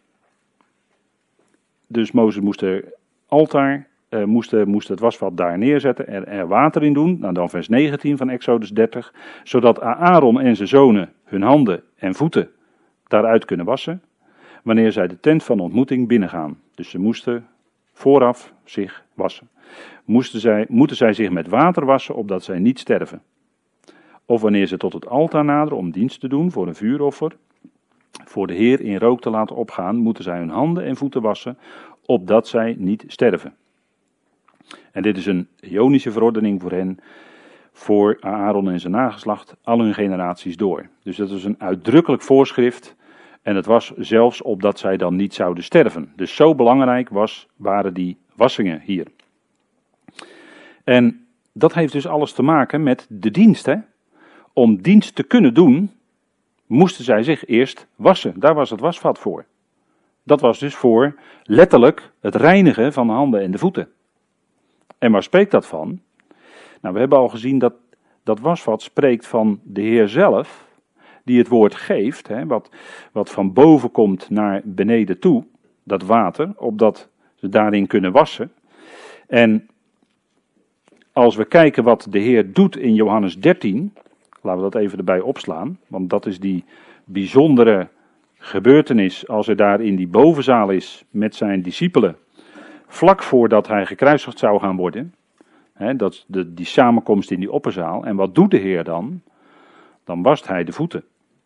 dus Mozes moest er altaar, eh, moest, moest het wasvat daar neerzetten, er, er water in doen. Nou dan vers negentien van Exodus dertig. Zodat Aaron en zijn zonen hun handen en voeten daaruit kunnen wassen, wanneer zij de tent van ontmoeting binnengaan. Dus ze moesten vooraf zich wassen. Moesten zij, moeten zij zich met water wassen, opdat zij niet sterven. Of wanneer ze tot het altaar naderen om dienst te doen voor een vuuroffer, voor de Heer in rook te laten opgaan, moeten zij hun handen en voeten wassen, opdat zij niet sterven. En dit is een Ionische verordening voor hen, voor Aaron en zijn nageslacht, al hun generaties door. Dus dat is een uitdrukkelijk voorschrift. En het was zelfs opdat zij dan niet zouden sterven. Dus zo belangrijk was, waren die wassingen hier. En dat heeft dus alles te maken met de dienst. Hè? Om dienst te kunnen doen, moesten zij zich eerst wassen. Daar was het wasvat voor. Dat was dus voor letterlijk het reinigen van de handen en de voeten. En waar spreekt dat van? Nou, we hebben al gezien dat dat wasvat spreekt van de Heer zelf, die het woord geeft, hè, wat, wat van boven komt naar beneden toe, dat water, opdat ze daarin kunnen wassen. En als we kijken wat de Heer doet in Johannes dertien, laten we dat even erbij opslaan, want dat is die bijzondere gebeurtenis als hij daar in die bovenzaal is met zijn discipelen, vlak voordat hij gekruisigd zou gaan worden. He, dat is de, die samenkomst in die opperzaal. En wat doet de Heer dan? Dan wast hij de voeten.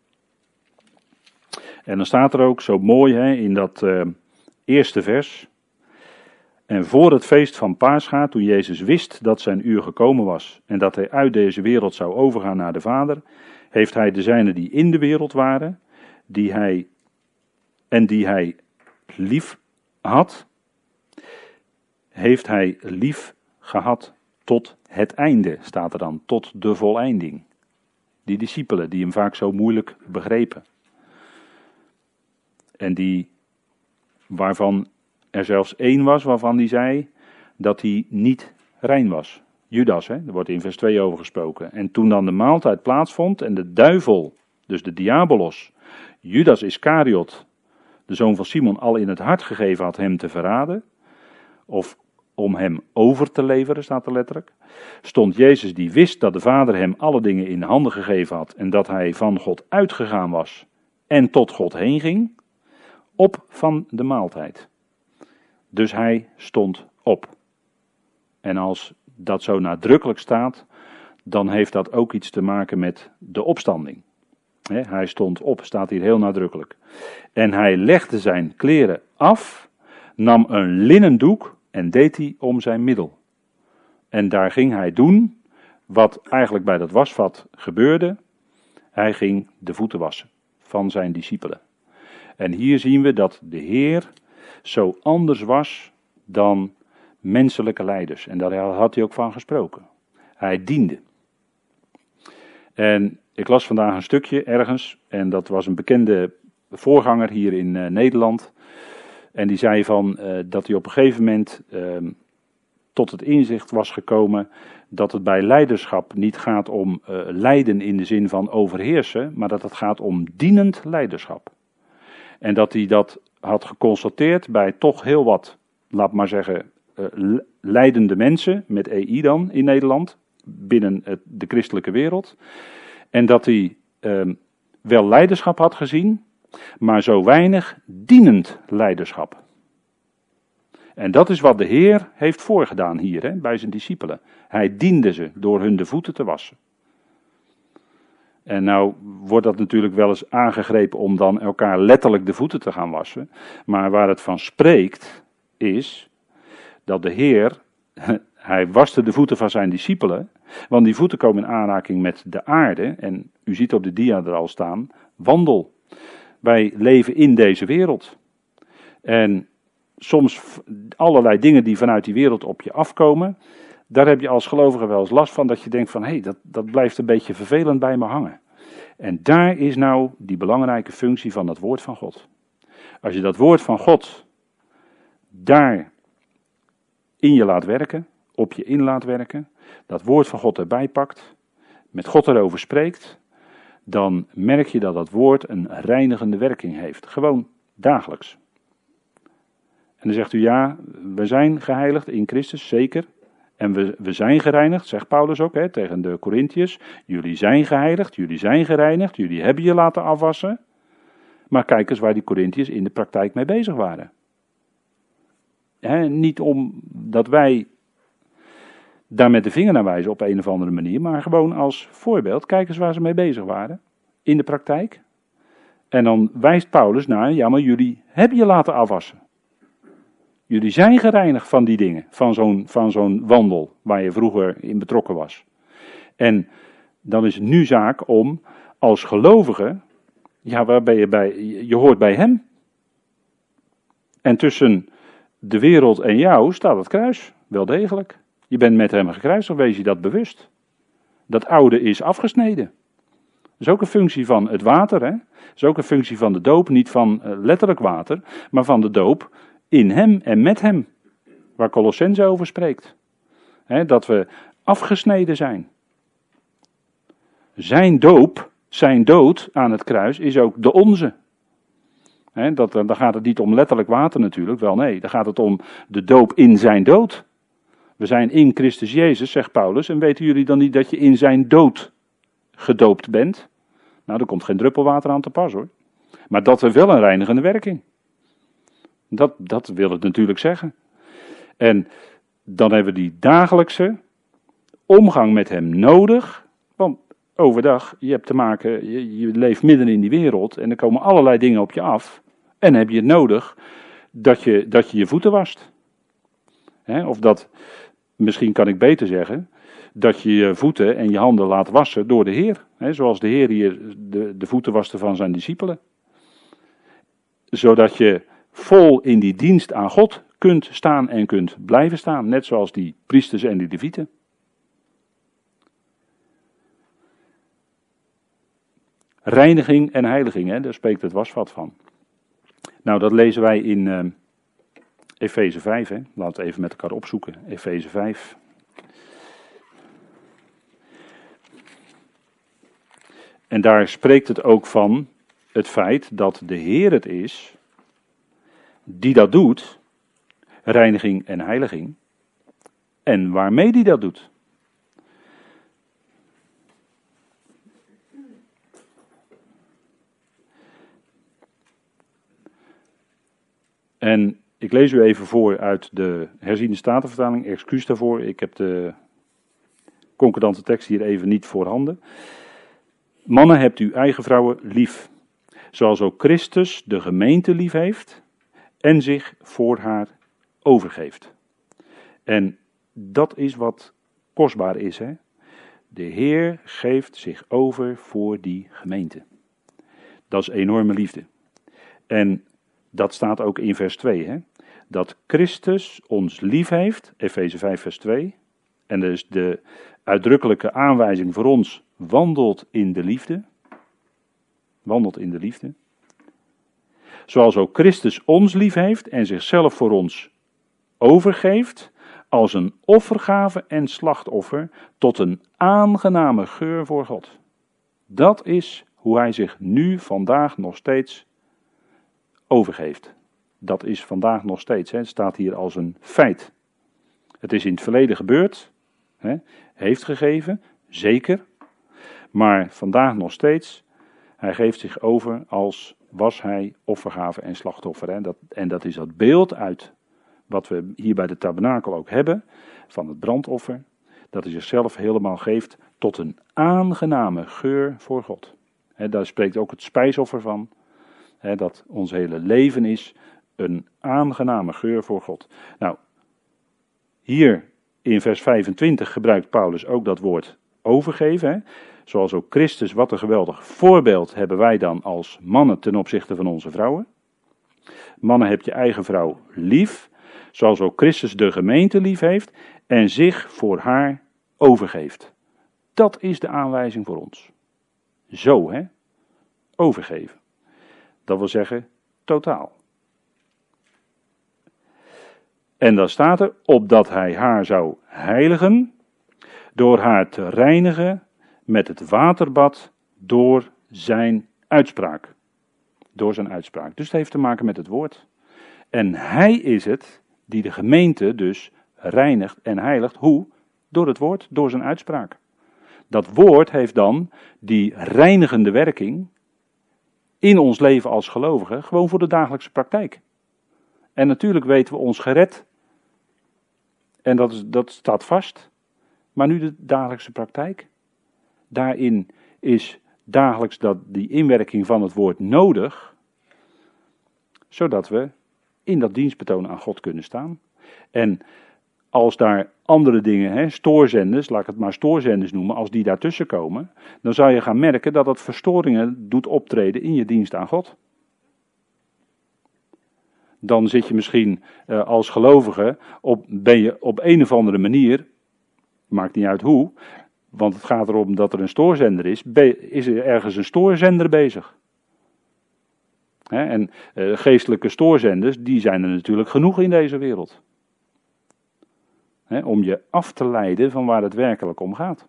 En dan staat er ook zo mooi he, in dat uh, eerste vers. En voor het feest van Pascha, toen Jezus wist dat zijn uur gekomen was en dat hij uit deze wereld zou overgaan naar de Vader, heeft hij de zijnen die in de wereld waren, die hij en die hij lief had, heeft hij lief gehad tot het einde, staat er dan, tot de voleinding. Die discipelen die hem vaak zo moeilijk begrepen. En die, waarvan er zelfs één was, waarvan hij zei dat hij niet rein was. Judas, hè, daar wordt in vers twee over gesproken. En toen dan de maaltijd plaatsvond en de duivel, dus de diabolos, Judas Iscariot, de zoon van Simon, al in het hart gegeven had hem te verraden, of om hem over te leveren, staat er letterlijk, stond Jezus die wist dat de Vader hem alle dingen in handen gegeven had en dat hij van God uitgegaan was en tot God heen ging, op van de maaltijd. Dus hij stond op. En als dat zo nadrukkelijk staat, dan heeft dat ook iets te maken met de opstanding. He, hij stond op, staat hier heel nadrukkelijk. En hij legde zijn kleren af, nam een linnen doek en deed die om zijn middel. En daar ging hij doen wat eigenlijk bij dat wasvat gebeurde. Hij ging de voeten wassen van zijn discipelen. En hier zien we dat de Heer zo anders was dan menselijke leiders. En daar had hij ook van gesproken. Hij diende. En ik las vandaag een stukje ergens, en dat was een bekende voorganger hier in uh, Nederland. En die zei van uh, dat hij op een gegeven moment uh, tot het inzicht was gekomen dat het bij leiderschap niet gaat om uh, leiden in de zin van overheersen, maar dat het gaat om dienend leiderschap. En dat hij dat had geconstateerd bij toch heel wat, laat maar zeggen, uh, leidende mensen, met E I dan in Nederland, binnen het, de christelijke wereld. En dat hij uh, wel leiderschap had gezien, maar zo weinig dienend leiderschap. En dat is wat de Heer heeft voorgedaan hier, hè, bij zijn discipelen. Hij diende ze door hun de voeten te wassen. En nou wordt dat natuurlijk wel eens aangegrepen om dan elkaar letterlijk de voeten te gaan wassen. Maar waar het van spreekt is dat de Heer, hij waste de voeten van zijn discipelen. Want die voeten komen in aanraking met de aarde. En u ziet op de dia er al staan, wandel. Wij leven in deze wereld. En soms allerlei dingen die vanuit die wereld op je afkomen, daar heb je als gelovige wel eens last van, dat je denkt van, hé, hey, dat, dat blijft een beetje vervelend bij me hangen. En daar is nou die belangrijke functie van dat woord van God. Als je dat woord van God daar in je laat werken, op je in laat werken, dat woord van God erbij pakt, met God erover spreekt, dan merk je dat dat woord een reinigende werking heeft. Gewoon dagelijks. En dan zegt u, ja, we zijn geheiligd in Christus, zeker. En we, we zijn gereinigd, zegt Paulus ook hè, tegen de Korintiërs. Jullie zijn geheiligd, jullie zijn gereinigd, jullie hebben je laten afwassen. Maar kijk eens waar die Korintiërs in de praktijk mee bezig waren. He, niet omdat wij daar met de vinger naar wijzen op een of andere manier, maar gewoon als voorbeeld. Kijk eens waar ze mee bezig waren in de praktijk. En dan wijst Paulus naar, ja maar jullie hebben je laten afwassen. Jullie zijn gereinigd van die dingen, van zo'n, van zo'n wandel waar je vroeger in betrokken was. En dan is het nu zaak om als gelovige, ja waar ben je bij, je hoort bij hem. En tussen de wereld en jou staat het kruis, wel degelijk. Je bent met hem gekruisigd, wees je dat bewust. Dat oude is afgesneden. Dat is ook een functie van het water, hè? Dat is ook een functie van de doop, niet van uh, letterlijk water, maar van de doop in hem en met hem. Waar Colossense over spreekt. Hè, dat we afgesneden zijn. Zijn doop, zijn dood aan het kruis is ook de onze. Hè, dat, dan gaat het niet om letterlijk water natuurlijk, wel nee. Dan gaat het om de doop in zijn dood. We zijn in Christus Jezus, zegt Paulus, en weten jullie dan niet dat je in zijn dood gedoopt bent? Nou, er komt geen druppel water aan te pas hoor. Maar dat heeft wel een reinigende werking. Dat, dat wil het natuurlijk zeggen. En dan hebben we die dagelijkse omgang met hem nodig. Want overdag, je hebt te maken, je, je leeft midden in die wereld en er komen allerlei dingen op je af. En heb je het nodig dat je dat je, je voeten wast. He, of dat, misschien kan ik beter zeggen, dat je je voeten en je handen laat wassen door de Heer. He, zoals de Heer hier de, de voeten waste van zijn discipelen. Zodat je vol in die dienst aan God kunt staan en kunt blijven staan. Net zoals die priesters en die levieten. Reiniging en heiliging, hè, daar spreekt het wasvat van. Nou, dat lezen wij in uh, Efeze vijf. Hè. Laten we even met elkaar opzoeken. Efeze vijf. En daar spreekt het ook van het feit dat de Heer het is die dat doet, reiniging en heiliging, en waarmee die dat doet. En ik lees u even voor uit de herziene statenvertaling, excuus daarvoor, ik heb de concordante tekst hier even niet voorhanden. Mannen, hebt uw eigen vrouwen lief, zoals ook Christus de gemeente lief heeft en zich voor haar overgeeft. En dat is wat kostbaar is, hè? De Heer geeft zich over voor die gemeente. Dat is enorme liefde. En dat staat ook in vers twee, hè? Dat Christus ons lief heeft, Efeze vijf vers twee. En dus de uitdrukkelijke aanwijzing voor ons, wandelt in de liefde. Wandelt in de liefde. Zoals ook Christus ons lief heeft en zichzelf voor ons overgeeft, als een offergave en slachtoffer, tot een aangename geur voor God. Dat is hoe hij zich nu vandaag nog steeds overgeeft. Dat is vandaag nog steeds, hè. Het staat hier als een feit. Het is in het verleden gebeurd, hè. Heeft gegeven, zeker. Maar vandaag nog steeds, hij geeft zich over als was hij offergave en slachtoffer. Hè. Dat, en dat is dat beeld uit wat we hier bij de tabernakel ook hebben, van het brandoffer, dat hij zichzelf helemaal geeft tot een aangename geur voor God. Hè, daar spreekt ook het spijsoffer van, hè, dat ons hele leven is een aangename geur voor God. Nou, hier in vers vijfentwintig gebruikt Paulus ook dat woord overgeven. Hè. Zoals ook Christus, wat een geweldig voorbeeld hebben wij dan als mannen ten opzichte van onze vrouwen. Mannen, heb je eigen vrouw lief, zoals ook Christus de gemeente lief heeft en zich voor haar overgeeft. Dat is de aanwijzing voor ons. Zo, hè? Overgeven. Dat wil zeggen, totaal. En dan staat er, opdat hij haar zou heiligen, door haar te reinigen met het waterbad door zijn uitspraak. Door zijn uitspraak. Dus het heeft te maken met het woord. En hij is het die de gemeente dus reinigt en heiligt. Hoe? Door het woord, door zijn uitspraak. Dat woord heeft dan die reinigende werking in ons leven als gelovigen, gewoon voor de dagelijkse praktijk. En natuurlijk weten we ons gered. En dat, is, dat staat vast. Maar nu de dagelijkse praktijk. Daarin is dagelijks dat, die inwerking van het woord nodig, zodat we in dat dienstbetoon aan God kunnen staan. En als daar andere dingen, hè, stoorzenders, laat ik het maar stoorzenders noemen, als die daartussen komen, dan zal je gaan merken dat dat verstoringen doet optreden in je dienst aan God. Dan zit je misschien uh, als gelovige, op, ben je op een of andere manier, maakt niet uit hoe, Want het gaat erom dat er een stoorzender is. Be- is er ergens een stoorzender bezig? Hè, en uh, geestelijke stoorzenders, die zijn er natuurlijk genoeg in deze wereld. Hè, om je af te leiden van waar het werkelijk om gaat.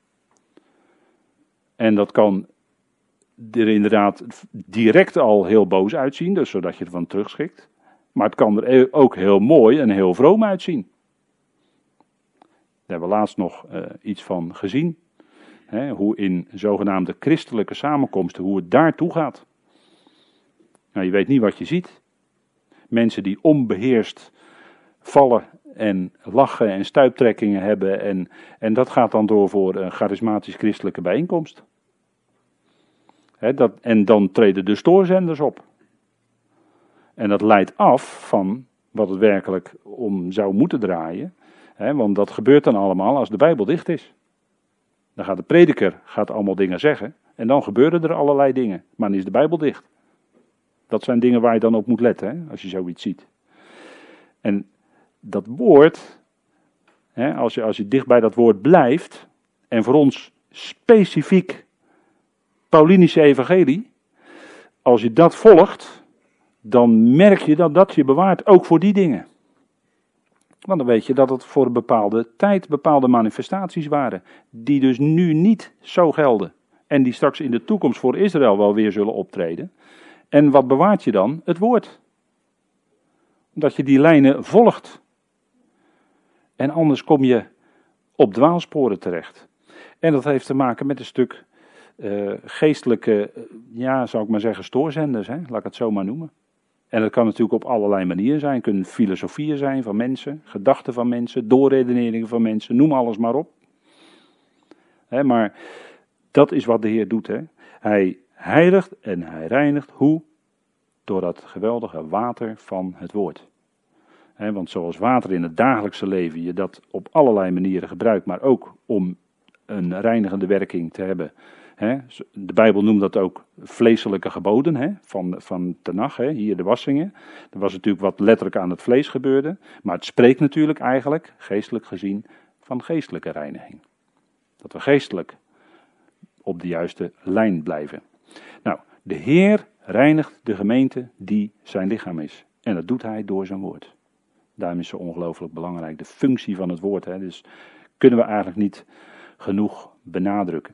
En dat kan er inderdaad direct al heel boos uitzien, dus zodat je ervan terugschikt. Maar het kan er ook heel mooi en heel vroom uitzien. Daar hebben we laatst nog uh, iets van gezien. Hè, hoe in zogenaamde christelijke samenkomsten, hoe het daartoe gaat. Nou, je weet niet wat je ziet. Mensen die onbeheerst vallen en lachen en stuiptrekkingen hebben. En, en dat gaat dan door voor een charismatisch christelijke bijeenkomst. He, dat, en dan treden de stoorzenders op. En dat leidt af van wat het werkelijk om zou moeten draaien. He, want dat gebeurt dan allemaal als de Bijbel dicht is. Dan gaat de prediker gaat allemaal dingen zeggen. En dan gebeuren er allerlei dingen. Maar dan is de Bijbel dicht. Dat zijn dingen waar je dan op moet letten, hè, als je zoiets ziet. En dat woord, hè, als, je, als je dicht bij dat woord blijft, en voor ons specifiek Paulinische evangelie, als je dat volgt, dan merk je dat dat je bewaart, ook voor die dingen. Want dan weet je dat het voor een bepaalde tijd bepaalde manifestaties waren, die dus nu niet zo gelden. En die straks in de toekomst voor Israël wel weer zullen optreden. En wat bewaart je dan? Het woord. Dat je die lijnen volgt. En anders kom je op dwaalsporen terecht. En dat heeft te maken met een stuk uh, geestelijke, ja, zou ik maar zeggen, stoorzenders, hè? Laat ik het zo maar noemen. En dat kan natuurlijk op allerlei manieren zijn. Het kunnen filosofieën zijn van mensen, gedachten van mensen, doorredeneringen van mensen, noem alles maar op. Hè, maar dat is wat de Heer doet. Hè? Hij heiligt en hij reinigt. Hoe? Door dat geweldige water van het woord. He, want zoals water in het dagelijkse leven je dat op allerlei manieren gebruikt, maar ook om een reinigende werking te hebben. He, de Bijbel noemt dat ook vleeselijke geboden, he, van, van Tenach, he, hier de wassingen. Er was natuurlijk wat letterlijk aan het vlees gebeurde, maar het spreekt natuurlijk eigenlijk, geestelijk gezien, van geestelijke reiniging. Dat we geestelijk op de juiste lijn blijven. Nou, de Heer reinigt de gemeente die zijn lichaam is. En dat doet hij door zijn woord. Daarom is zo ongelooflijk belangrijk de functie van het woord. Hè. Dus kunnen we eigenlijk niet genoeg benadrukken.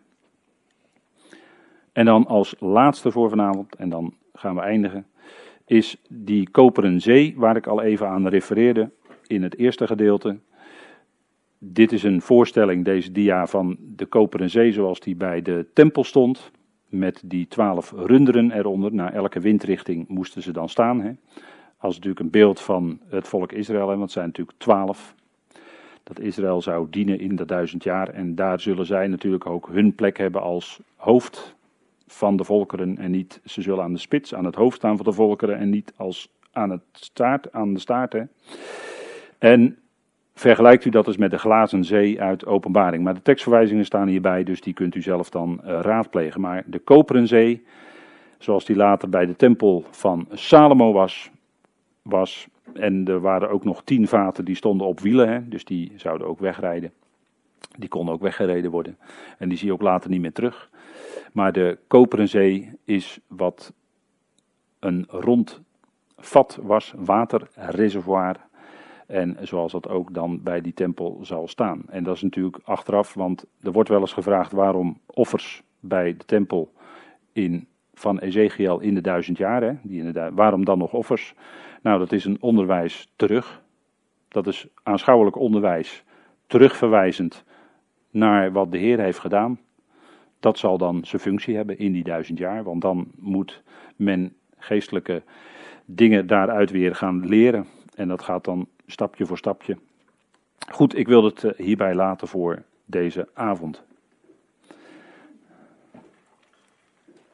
En dan als laatste voor vanavond, en dan gaan we eindigen, is die koperen zee waar ik al even aan refereerde in het eerste gedeelte. Dit is een voorstelling, deze dia, van de koperen zee zoals die bij de tempel stond. Met die twaalf runderen eronder. Naar elke windrichting moesten ze dan staan. Hè. Als natuurlijk een beeld van het volk Israël. Hè, want het zijn natuurlijk twaalf. Dat Israël zou dienen in de duizend jaar. En daar zullen zij natuurlijk ook hun plek hebben als hoofd van de volkeren. En niet, ze zullen aan de spits, aan het hoofd staan van de volkeren. En niet als aan, het staart, aan de staart. Hè. En vergelijkt u dat eens met de glazen zee uit Openbaring. Maar de tekstverwijzingen staan hierbij, dus die kunt u zelf dan uh, raadplegen. Maar de koperen zee, zoals die later bij de tempel van Salomo was, was en er waren ook nog tien vaten die stonden op wielen, hè, dus die zouden ook wegrijden. Die konden ook weggereden worden. En die zie je ook later niet meer terug. Maar de koperen zee is wat een rond vat was, waterreservoir. En zoals dat ook dan bij die tempel zal staan. En dat is natuurlijk achteraf, want er wordt wel eens gevraagd waarom offers bij de tempel in, van Ezekiel in de duizend jaar. Hè, die in de du- waarom dan nog offers? Nou, dat is een onderwijs terug. Dat is aanschouwelijk onderwijs terugverwijzend naar wat de Heer heeft gedaan. Dat zal dan zijn functie hebben in die duizend jaar. Want dan moet men geestelijke dingen daaruit weer gaan leren. En dat gaat dan stapje voor stapje. Goed, ik wil het hierbij laten voor deze avond.